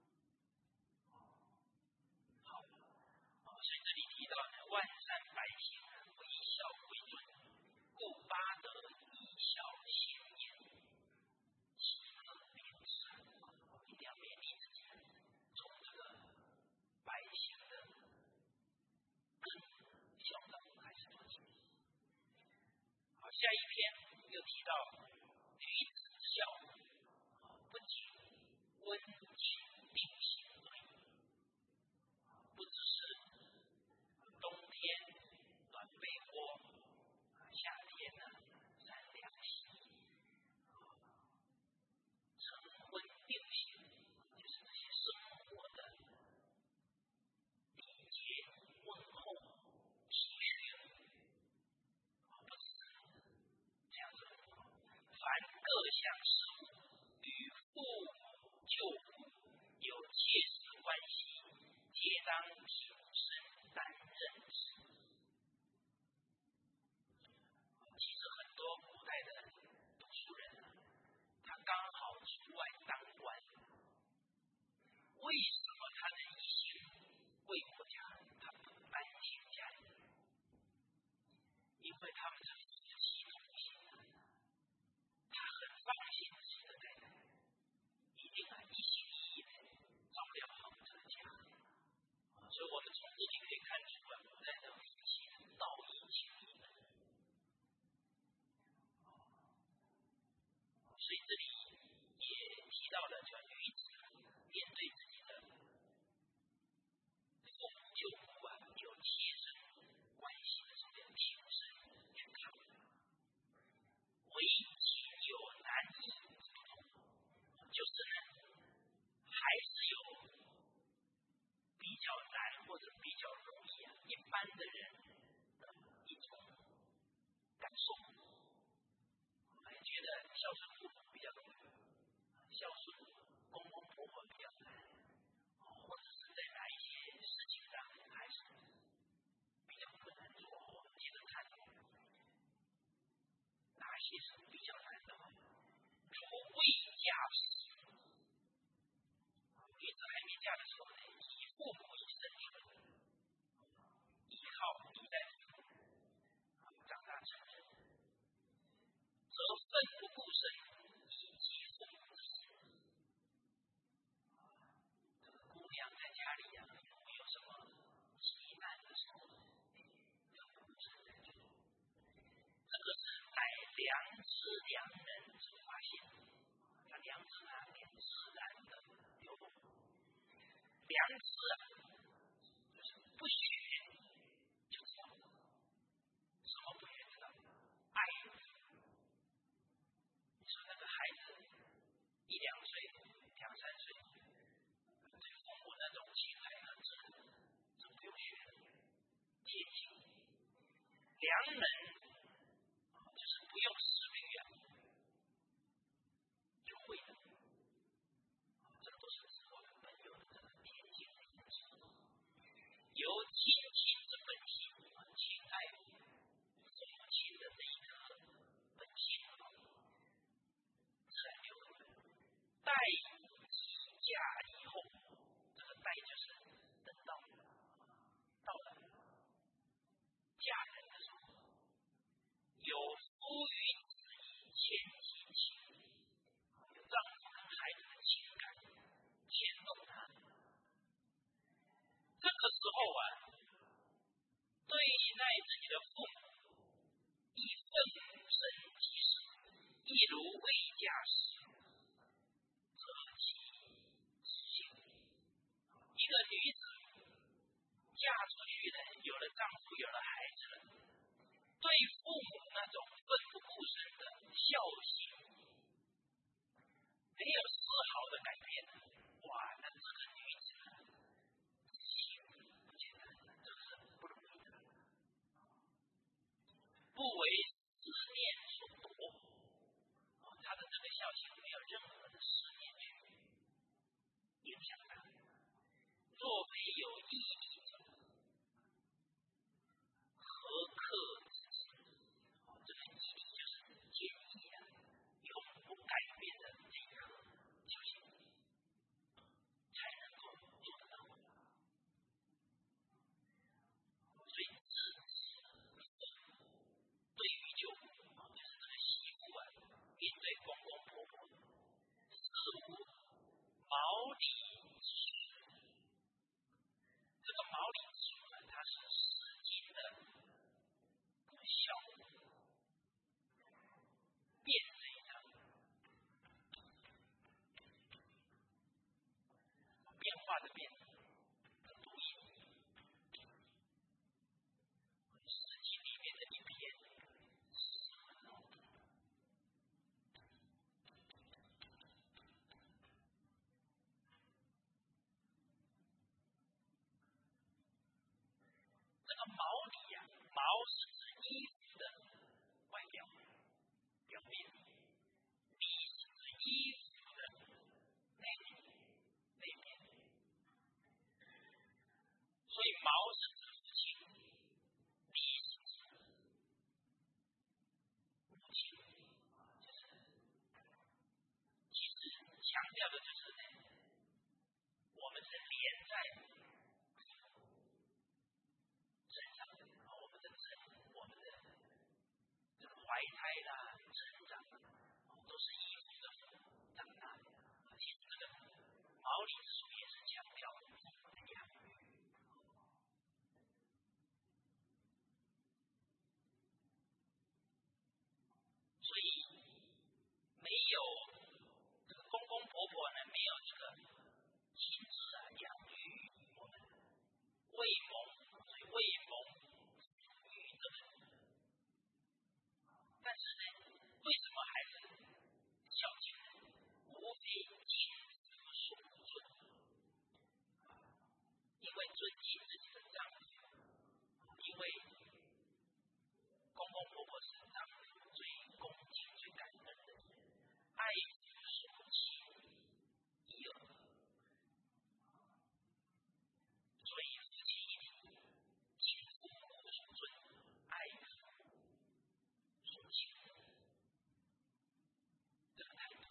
好，所以这里提到呢，万善百行，为孝为尊，故八德以孝行焉，其乐便是。一定要勉励自己，从这个百姓的根孝道开始做起。好，下一篇又提到女子之孝，不仅温经定性而已，不只是冬天暖被窝，夏天呢三两洗，成婚定性，就是这些生活的礼节、问候、体恤，不只是这样子。凡各项事务，与父母舅父有切实关系，皆当挺身担任之。其实很多古代的读书人啊，他刚好出外当官，为什么他能一心为国家，他不担心家里？因为他们是夫妻同心的，他很放心自己的太太，一定一心一意的照料好这个家。所以我们从这里可以看出古代的夫妻的道义情义。所以这里也提到了，叫女子面对自己的父母舅父啊，有切身关系的时候，要挺身去看。唯仅有男女之不同，就是呢，还是有比较难或者比较容易啊，一般的人的一种感受。觉得孝顺父母比较容易，孝顺公公婆婆比较难，或者是在哪一些事情上还是比较困难做。我们接着看哪些是比较难的，如未嫁时，女子还没嫁的时候呢，以父母以生存，依靠依赖父母，长大成人良知啊，就是不学就知道，什么不学知道？爱。你说那个孩子1、2岁、2、3岁，对父母那种情爱和智，这不用学的，天性。良人就是不用思虑啊，就会的。这都是自我的本有的这个天性的因素。由亲情之本性，情爱父母亲的这一颗本性，自然就会。待以嫁以后，这个待就是等到了嫁人的时候，有夫与子以牵其情，有丈夫跟孩子的情感牵动他。这个时候啊，对待自己的父母，亦奋身即事，亦如未嫁时，则其知性。一个女子嫁出去了，有了丈夫，有了孩子了，对父母那种奋不顾身的孝心，没有丝毫的改变。哇，那这个女子不简单，这个是不容易的，不为思念所夺。她的这个孝心没有任何的思念去影响她。若非有义理者，何克之之？这个义理就是坚毅啊，永不改变的这一颗孝心，才能够做得到。所以自对于舅母，就是这个媳妇啊，面对公公婆婆，似无毛理之术。这个毛理之术呢，它是《诗经》的孝辩这一章，变化的变，读音，《诗经》里面的一篇。这个毛理啊，毛是指衣服的外表表面，理是指衣服的内面。所以毛是指父亲，理是指母亲，其实强调的就是呢，我们是连在身上的，我们的这个怀胎啦、成长，都是依附着父母长大。其实这个毛理之术也是强调父母的养育。所以没有这个公公婆婆呢，没有这个亲自啊养育我们，未蒙，所以未蒙育这个。但是呢，为什么还是孝敬呢？无非敬子所尊，因为尊敬自己的丈夫，因为公公婆婆是丈夫最恭敬、最感恩的人，爱子所亲，一儿，所以夫妻一体，敬父母所尊，爱父所亲，这个态度，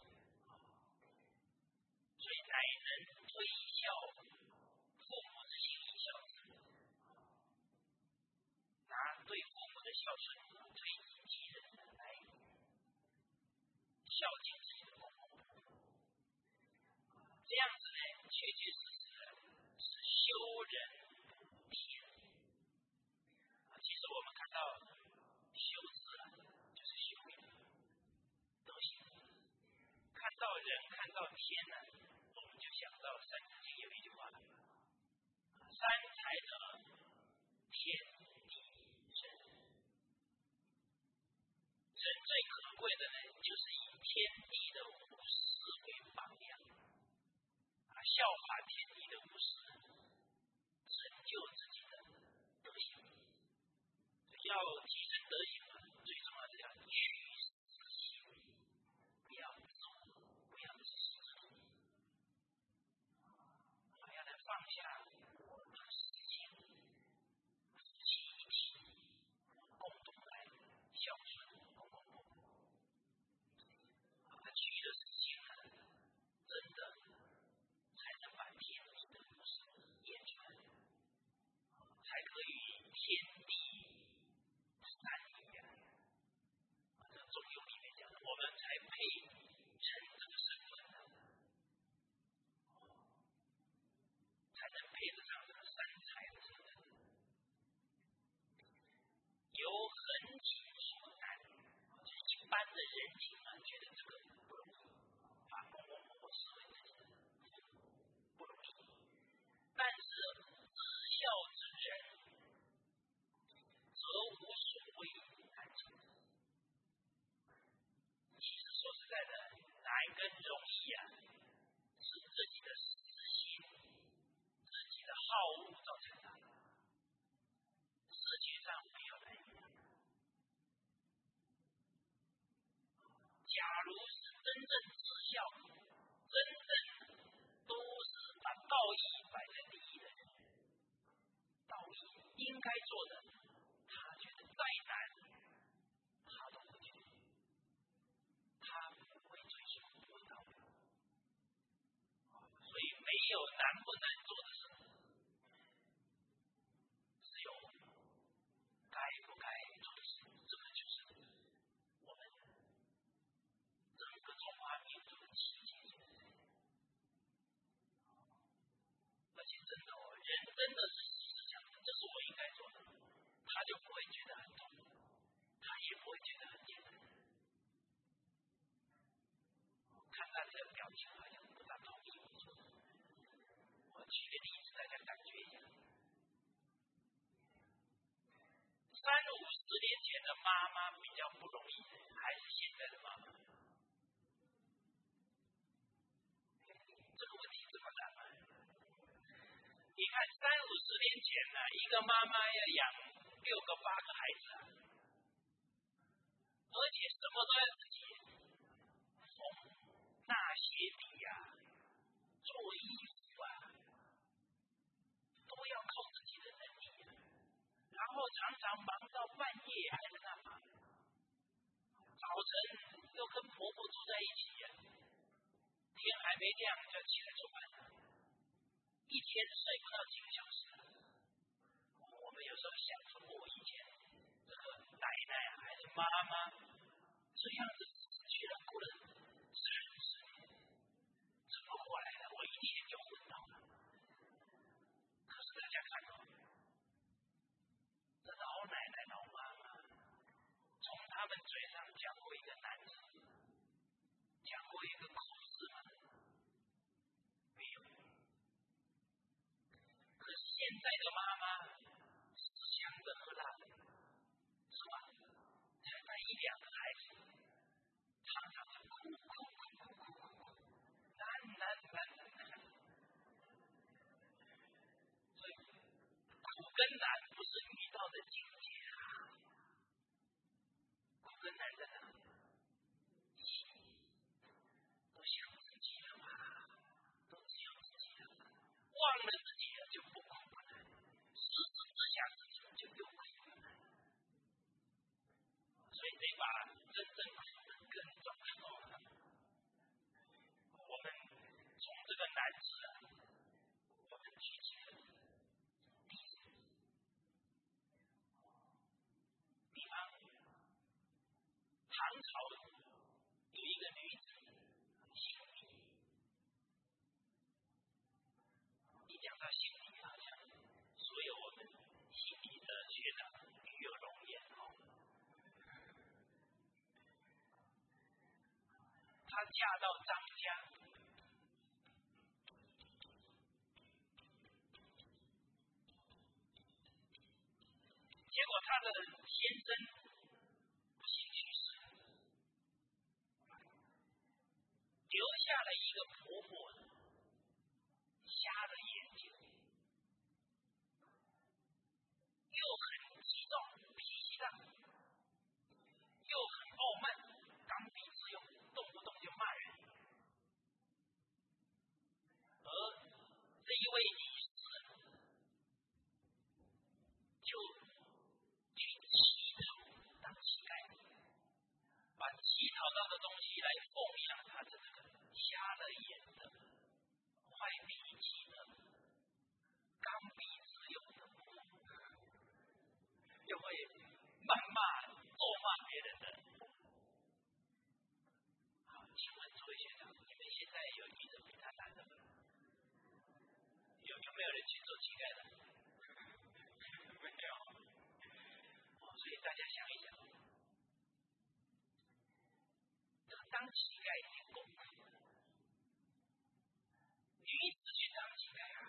所以乃能推孝父母之心以孝子，拿对父母的孝顺推己及人来孝敬自己的公公婆婆。这样子呢，确确实实是修人补天。其实我们看到修字啊，就是修养德行。看到人，看到天呢，我们就想到《三字经》有一句话： 三才的天地人。人最可贵的呢，就是以天地的无私为榜样，效法天地的无私，成就自己的德行。要提升德行最重要是要去私心，不要自我，不要自私，要来放下私心，夫妻一体，共同来孝顺公公婆婆。去了私心真的才能把天地的无私演出来，才可以天地三一这中庸里面讲的，我们才配称这个身份才能配得上这个三才的身份。由横情所难，就一般的人情觉得这个不容易，把公公婆婆视为自己的不容易。但是自孝之人，则无所谓难成。其实说实在的，难跟容易是自己的私心、自己的好恶造成的。世界上没有人一样。假如是真正自孝，真正都是把道义摆在第一的人，道义应该做的，他觉得再难，他都会去，他不会追求不会道。所以没有难不难做的事，只有该不该做的事。这个就是我们整个中华民族的奇迹。而且真的人真的是想，这是我应该做的，他就不会觉得很痛苦，他也不会觉得很艰难。看他这个表情好像不大同意我说的。我举个例子，大家感觉一下。30-50年前的妈妈比较不容易，还是现在的妈妈？这个问题这么难吗？你看30-50年前一个妈妈要养6个8个孩子而且什么都要自己缝纳鞋底做衣服都要靠自己的能力然后常常忙到半夜还在那忙，早晨又跟婆婆住在一起天还没亮就要起来做饭一天睡不到几个小时我们有时候想说我以前这个奶奶还是妈妈这样子居然过了30-50年，怎么过来的？我一天就昏倒了。可是大家看这老奶奶老妈妈从他们嘴上讲过一个难字，讲过一个口字吗？没有。可是现在的妈妈思想的很辣是吧？才带1-2个孩子常常是哭，难。所以苦跟难不是遇到的境界苦跟难在哪？心都想自己了嘛，都只有自己了嘛，忘了自己了就不苦不难，时时只想自己就又苦又难。所以这把真正苦的根找到我们从这个难字我们举几个例子。比方唐朝有一个女子姓李，一讲到姓李好像所有我们姓李的学长与有荣焉她嫁到张家， 他的先生不幸去世，留下了一个婆婆，瞎了眼睛，又很激动，脾气大，又很傲慢，刚愎自用，动不动就骂人。而这一位女士就去乞讨当乞丐，把乞讨到的东西来奉养她的这个瞎了眼的、坏脾气的、刚愎自用的婆婆，又会谩骂、咒骂别人的。好，请问诸位学长，你们现在有遇着比他难的吗？有没有人去做乞丐的？没有。所以大家想一想，这个当乞丐已经够苦了，女子去当乞丐啊，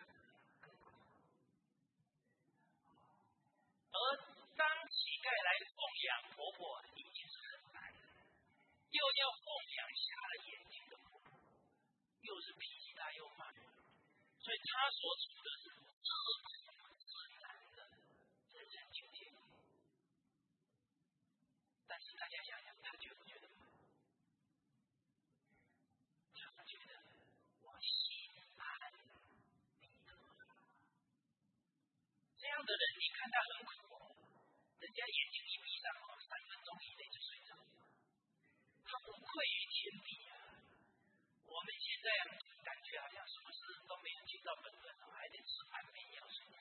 而当乞丐来奉养婆婆已经是很难了，又要奉养瞎了眼睛的婆婆，又是脾气大又慢，所以他所处的是自苦自难的人生境界。但是大家想想，他觉不觉得？他觉得我心安理得。这样的人，你看他很苦哦，人家眼睛一闭上3分钟以内就睡着，他无愧于天地啊。我们现在感觉好像什么事都没有尽到本分，还得吃安眠药睡。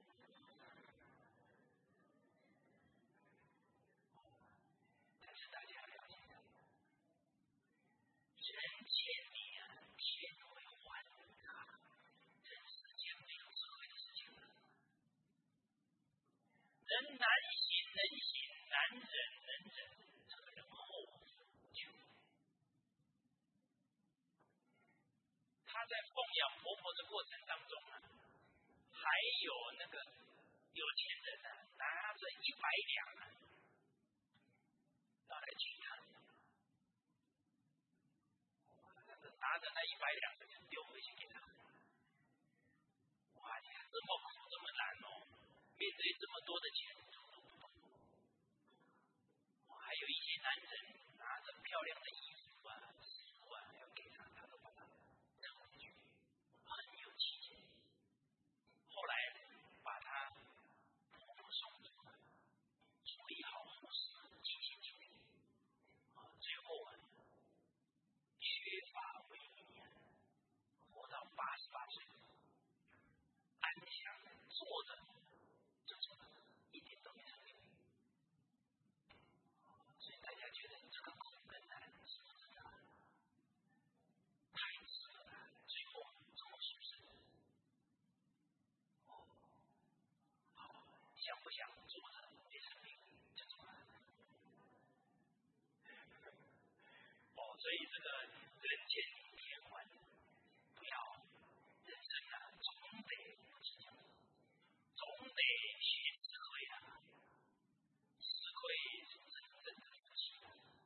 但是大家要了解，人欠你啊，天会还你啊。人世间没有智慧的事情了。人难行能行，难忍能忍，这个人后福无穷。他在奉养婆婆的过程当中呢，还有那个有钱人呢，拿着100两啊，要来请他，拿着那100两就丢回去给他。哇，你看这么苦这么难哦，面对这么多的钱，还有一些男人拿着漂亮的衣服啊、食物啊要给他，他都把它扔回去，很有气节。后来把他婆婆送走了，处理好后事，尽心尽力。最后削发为尼，活到88岁，安详坐着就走了，一点都没生病。所以大家觉得这个苦跟难是不是太值了？最后这么殊胜，想不想坐着没生病就走了？所以这个人欠你天还，不要人生啊，总得总得学智慧啊，智慧是真正的福气。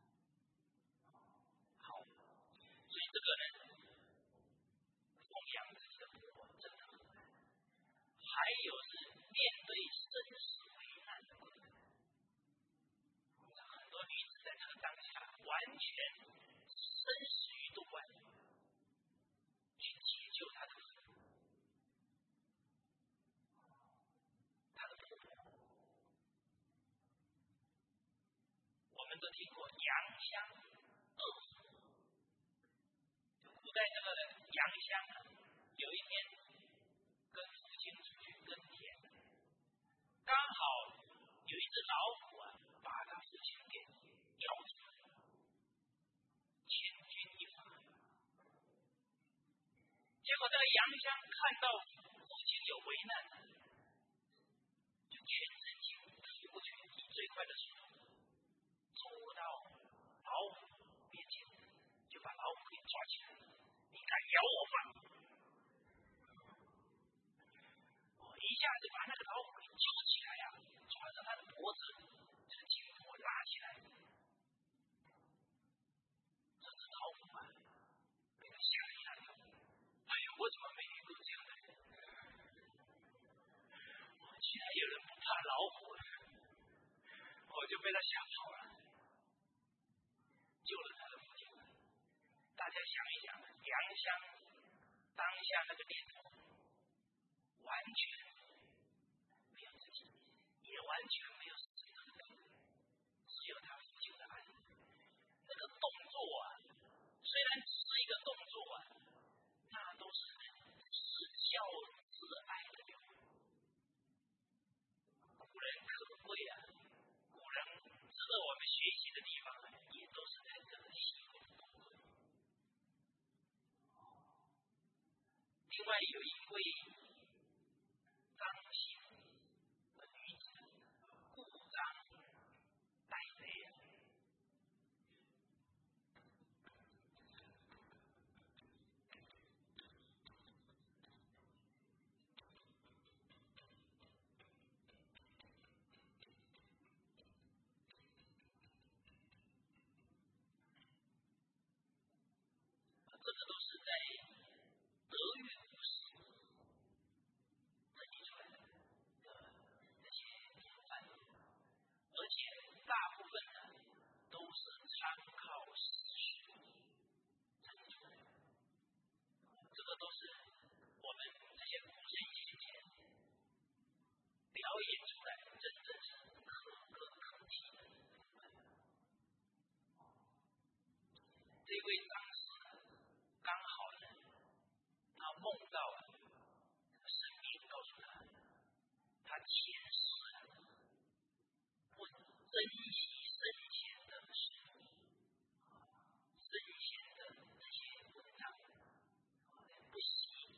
好，所以这个人奉养自己的婆婆真的很难，还有是面对生死危难的困难。很多女子在这个当下完全生死于度外，去解救她的婆婆。我们都听过杨香恶妇，古代这个杨香有一天跟父亲出去耕田，刚好有一只老虎把他父亲给咬住了，千钧一发。结果这个杨香看到父亲有危难，就全身心扑过去，以最快的速度走到老虎面前，就把老虎给抓起来。你敢咬我吗？一下子把那个老虎给揪起来抓着他的脖子， 被他吓跑了，救了他的父亲。大家想一想，良乡当下那个念头，完全没有自己，也完全没有死的可能，只有他父亲的爱。那个动作啊，虽然只是一个动作啊，那都是至孝至爱的流露。古人可贵啊，古人值得我们学习的地方也都是在这个细微的动作。另外有一位张姓的女子，故张戴雷。这个都是在德育故事整理出来的这些典范，而且大部分呢都是参考史学整理出来的。这个都是我们这些古圣先贤表演出来，真正是可歌可泣的。这位张氏刚好呢，他梦到神明告诉他，他前世不珍惜圣贤的事，圣贤的这些文章，不惜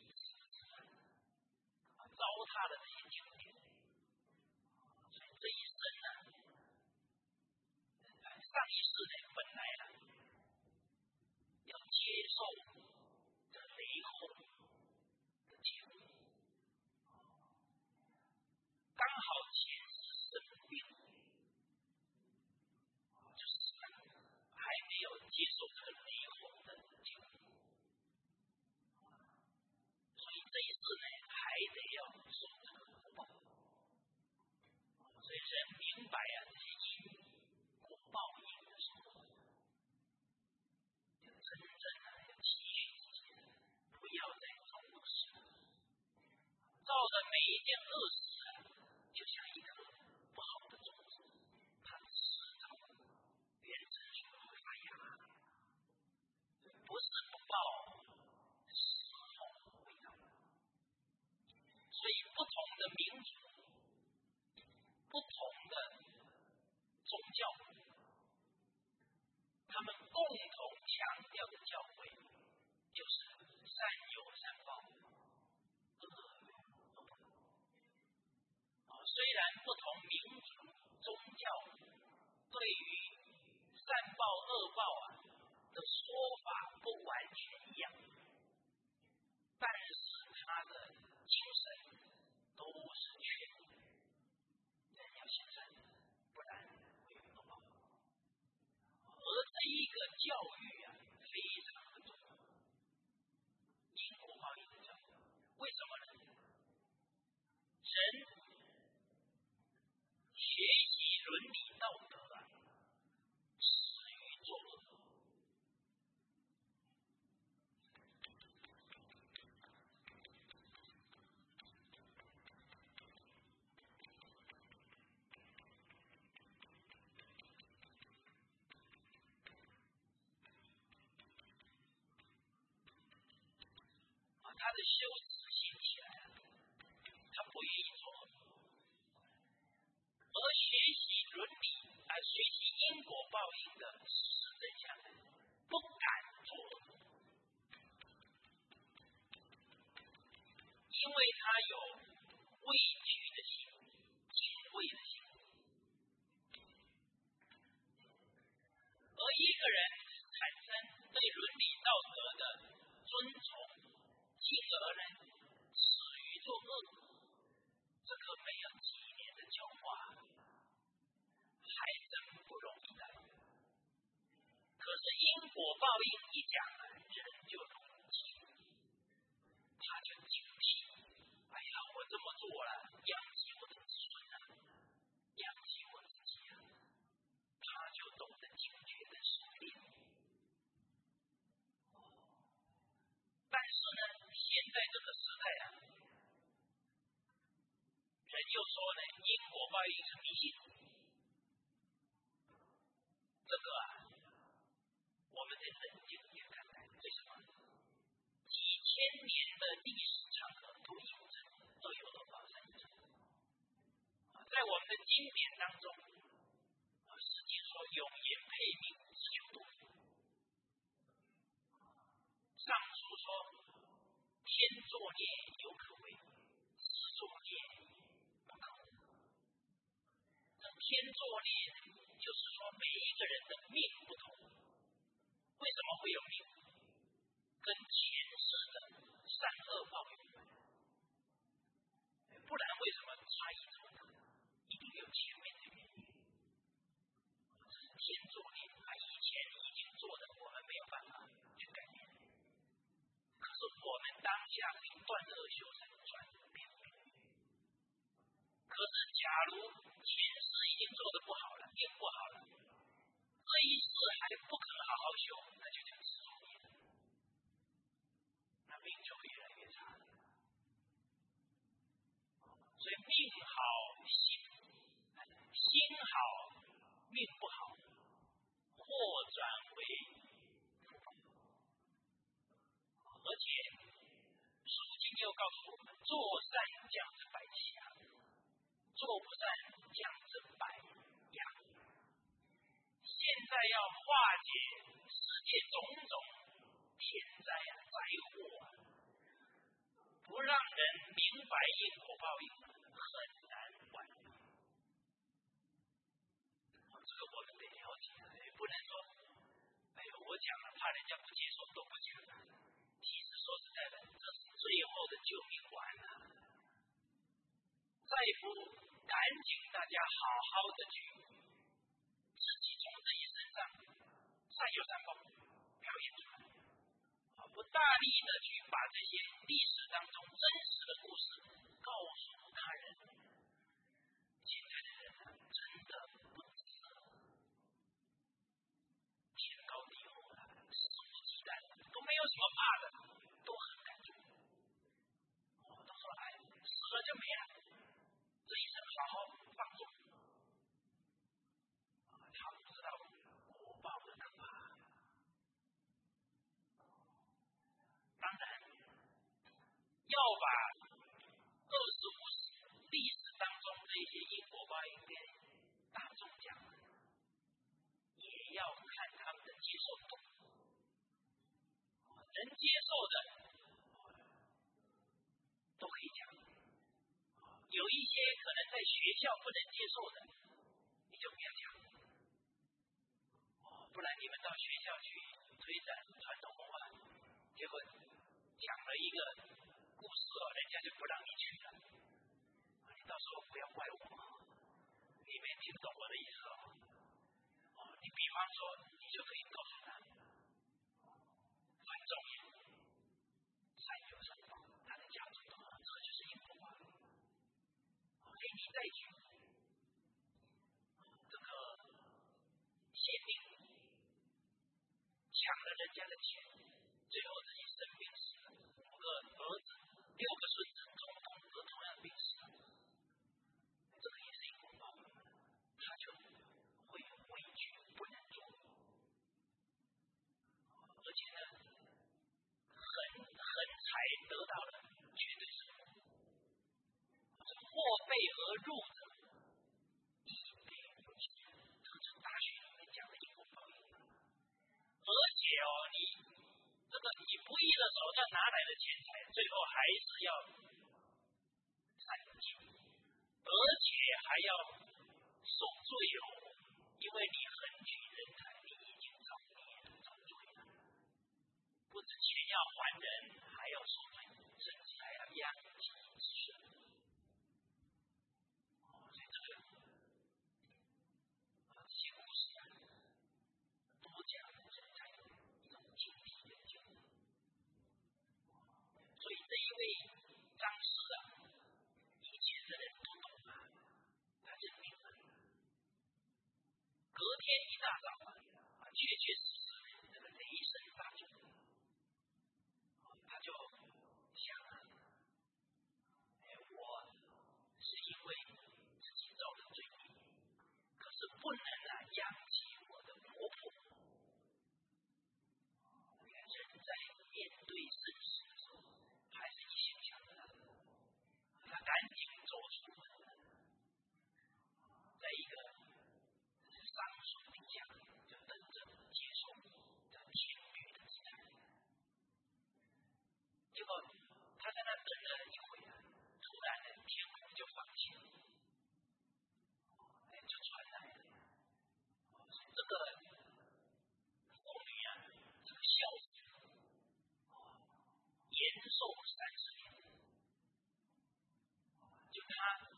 糟蹋了这些经典，所以这一生呢，上一世呢本来呢要接受这雷轰的结果，刚好前世生病，就是还没有接受这个雷轰的结果，所以这一世呢还得要受这个果报。所以人明白啊这些因果报应的时候，就真正要期许自己，不要再做恶事，造的每一件恶事就像一颗不好的种子，它迟早变成熟会发芽，不是不报，时候未到。所以不同的民族，不同的宗教，他们共同强调的教诲就是善有善报，恶有恶报。虽然不同民族宗教对于善报恶报的说法不完全一样，但是他的精神都是劝人要行善，不然会有恶报。而这一个教育非常的重要，因果报应的教育。为什么呢？人学习伦理道德始于作恶。他的羞耻心起来他不愿意做恶，而学习伦理学习因果报应的事实真相，不敢做恶，因为他有畏惧的心，敬畏的心。而一个人产生对伦理道德的尊崇，进而呢始于作恶，这个没有几年的教化，还真不容易的。可是因果报应一讲人就容易记，他就警惕，哎呀，我这么做了，殃及我的子孙殃及我自己在这个时代啊，人又说呢，因果报应是迷信。这个啊，我们得冷静一点看待。为什么？几千年的历史长河都印证，都有了发生。在我们的经典当中，圣经说永言配命，自求多福。上书说天作孽犹可为，自作孽不可为。这天作孽就是说每一个人的命不同。为什么会有命？跟前世的善恶报有关。不然为什么差异这么大？一定有前面的原因。这是天作孽以前已经做的，我们没有办法去改变。可是我们当下可以断恶修善，转变。可是假如前世已经做得不好了，命不好了，这一世还不肯好好修，那就叫自作孽，那命就会越来越差。所以命好心好，命不好，或转为福报。而且书经又告诉我们，做善降之百吉祥，做不善降之百殃。现在要化解世界种种天灾灾祸，不让人明白因果报应，很难完成。这个我们得了解，不能说我讲了怕人家不接受都不讲了。其实说实在的，这是最后的救命丸了。再不赶紧大家好好的去自己从自己身上善有善报表演出来，不大力的去把这些历史当中真实的故事告诉他人。现在的人真的不值天高地厚了，肆无忌惮，都没有什么怕的，都很敢做。都说死了就没了，这一生好好放纵。他不知道果报的可怕。当然，要把25历史当中这些因果报应给大众讲，也要看他们的接受度。能接受的都可以讲，有一些可能在学校不能接受的，你就不要讲。不然你们到学校去推展传统文化，结果讲了一个故事人家就不让你去了。你到时候不要怪我，你没听懂我的意思你比方说，你就可以告诉他，很重要，善有善报，他的价值多少，这就是因果报。给你再举这个县令抢了人家的钱，最后自己生病死了，5个儿子，6个孙子，统统得同样病死了。这个也是因果报，他就会有畏惧，不能做。而且呢，横财得到的绝对是或备而入者，亦必有其。这是大学里面讲的因果报应。而且你不义的手段拿来的钱财，最后还是要善尽，而且还要受罪因为你横举人才，你已经造孽了，造罪了。不止钱要还人，还要受罪，甚至还要殃及子孙。所以这些故事多讲才有一种警惕的经历。所以这一位张氏以前的人都懂他认命了。隔天一大早确实这个雷声大作，他就想赶紧走出门，在一个桑树底下就等着接受这情侣的姿态。结果他在那等了一会儿，突然呢，天空就放晴，就传来了这个妇女啊，这个孝子延寿30年。就他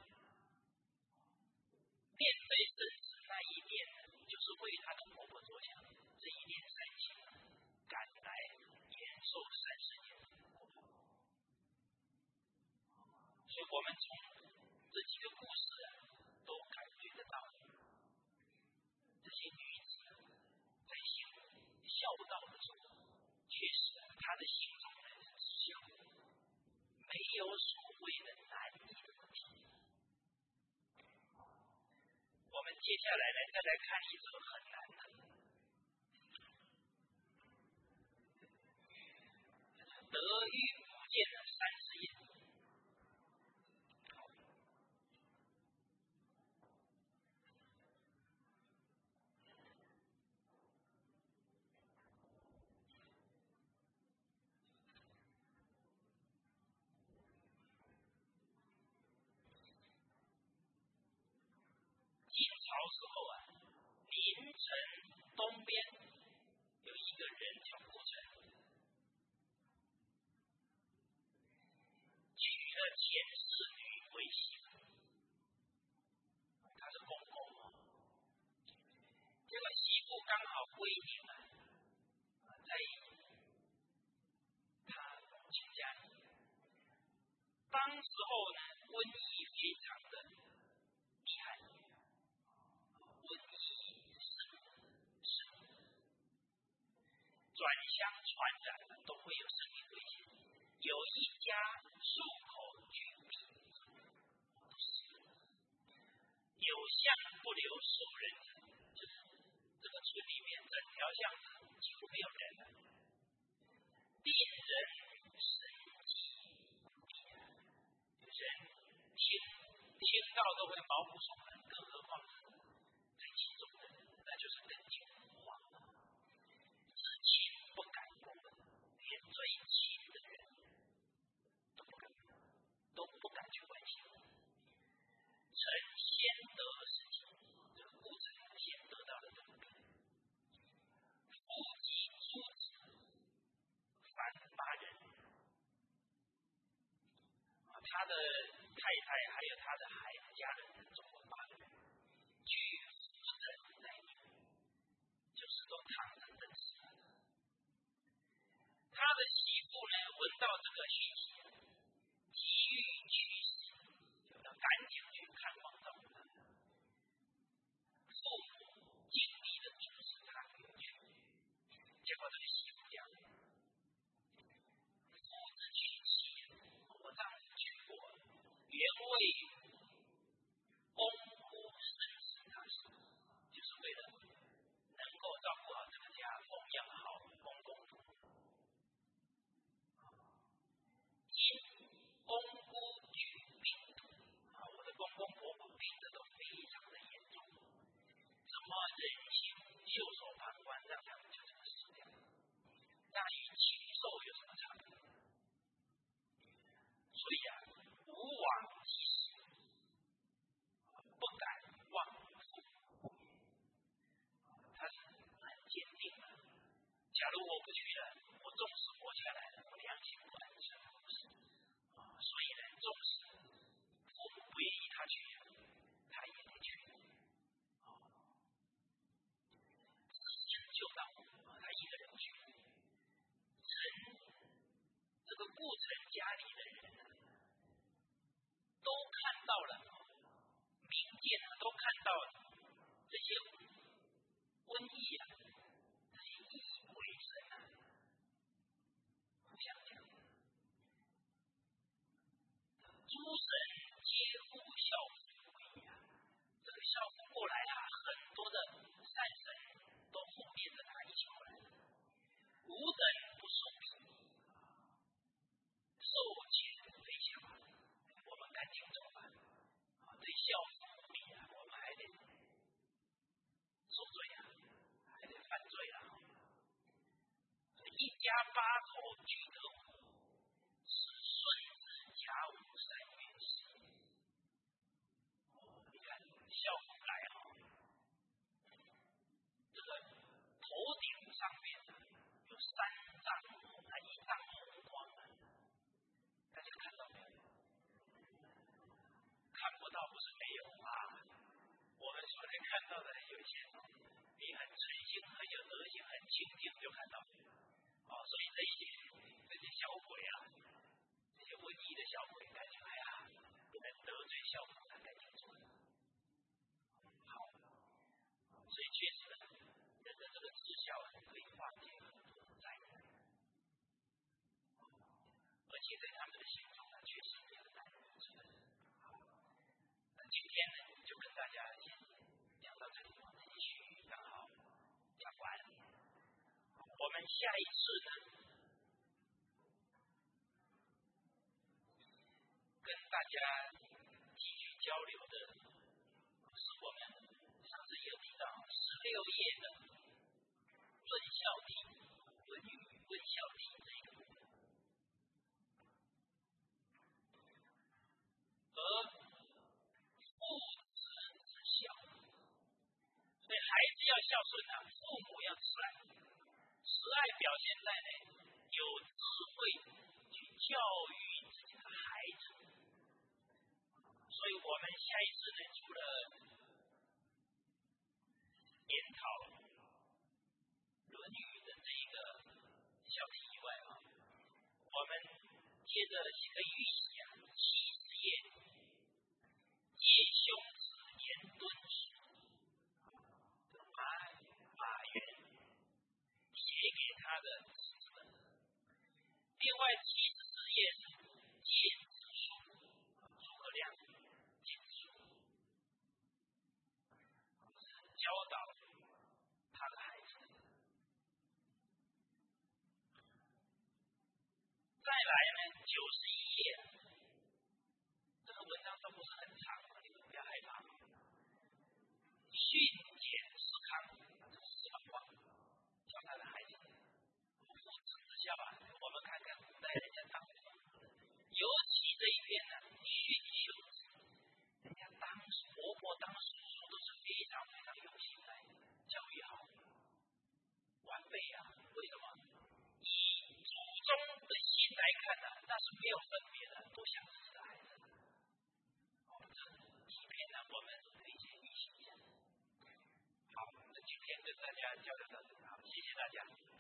变肥生子那一年，就是为他的婆婆着想，这一年3期赶来延寿30年。所以我们从这几个故事都感觉得到，这些女子在行孝道的时候，确实她的心中是知孝，没有所谓的难易的问题。我们接下来呢，再来看一则很难的，德育福建的30页。晋朝时候啊，临城东边有一个人叫顾城，娶了前侍女为媳妇，他是公公哦。这个媳妇刚好归宁啊，在他母亲家里。当时候呢，瘟疫非常的厉害，瘟疫转相传染都会有生命危险。有一家数口俱毙，有巷不留守人者，就是这个村里面整条巷子几乎没有人了。病人神疾有人听到都会毛骨悚然，更何况最其中的，那就是跟进无望，知情不敢过问，连最亲的人都不敢去关心。臣先得事情，这个顾城先得到了这个病，夫及诸子凡8人，他的太太还有他的孩子家人总共8个人，据夫人在内，就是都躺着等死。他的媳妇呢，闻到这个讯息，急欲去世，就要赶紧去看望丈夫。父母尽力的阻止他回去，结果这个媳妇讲：“夫之娶妻，我丈夫娶我，原为公夫生死大事，就是为了能够照顾好这个家，奉养好公公婆婆。因公夫举病土，我的公公婆婆病得都非常的严重，怎么忍心袖手旁观，让他们就这么死掉？那与禽兽有什么差别？所以啊，无往即死，不敢忘父。他是很坚定的。假如我不去了，我纵使活下来了，我良心不安，是不是？所以呢，纵使父母不愿意他去，他也得去。自身就到，他一个人去。这个顾城家里的人都看到了，民间都看到了这些瘟疫啊，这些异鬼神啊，互相讲，诸神皆护孝子归啊。这个孝子过来啊，很多的善神都后面跟他一起过来，吾等不受命，受钱飞翔，我们赶紧头俱得福，是顺子甲午3月10。你看孝父来这个头顶上面有3丈1丈红光大家看到没有？看不到不是没有我们所能看到的有一些你很诚心很有德行很清净就看到所以这些小鬼这些文艺的小鬼感觉不能得罪孝父赶紧做好，所以确实人的这个志孝可以化解很多的灾难，而且在他们的心中确实没有难以之人。今天呢就跟大家先讲到这里，继续刚好讲完。我们下一次呢跟大家继续交流的是我们上次也有提到16页的论孝题，论语论孝题这一个部分，而父子之孝，所以孩子要孝顺父母要慈爱，慈爱表现在有智慧去教育自己的孩子。所以我们下一次呢，除了研讨论语的这一个孝题以外我们接着可以预习70页叶兄子言敦书，马原写给他的子孙。另外74页是诫子书，诸葛亮诫子书，教导他的孩子。再来呢91页，这个文章都不是很长，你们不要害怕。训俭思康，这是4番话，教他的孩子。父子之孝我们看看古代人家当什么，尤其这一篇训修子，人家当活泼当叔叔都是非常非常用心来教育好晚辈为什么？以祖宗的心来看那是没有分别的，都像自己的孩子。这几篇我们可以先预习一下。好，那今天跟大家交流到这里，好，谢谢大家。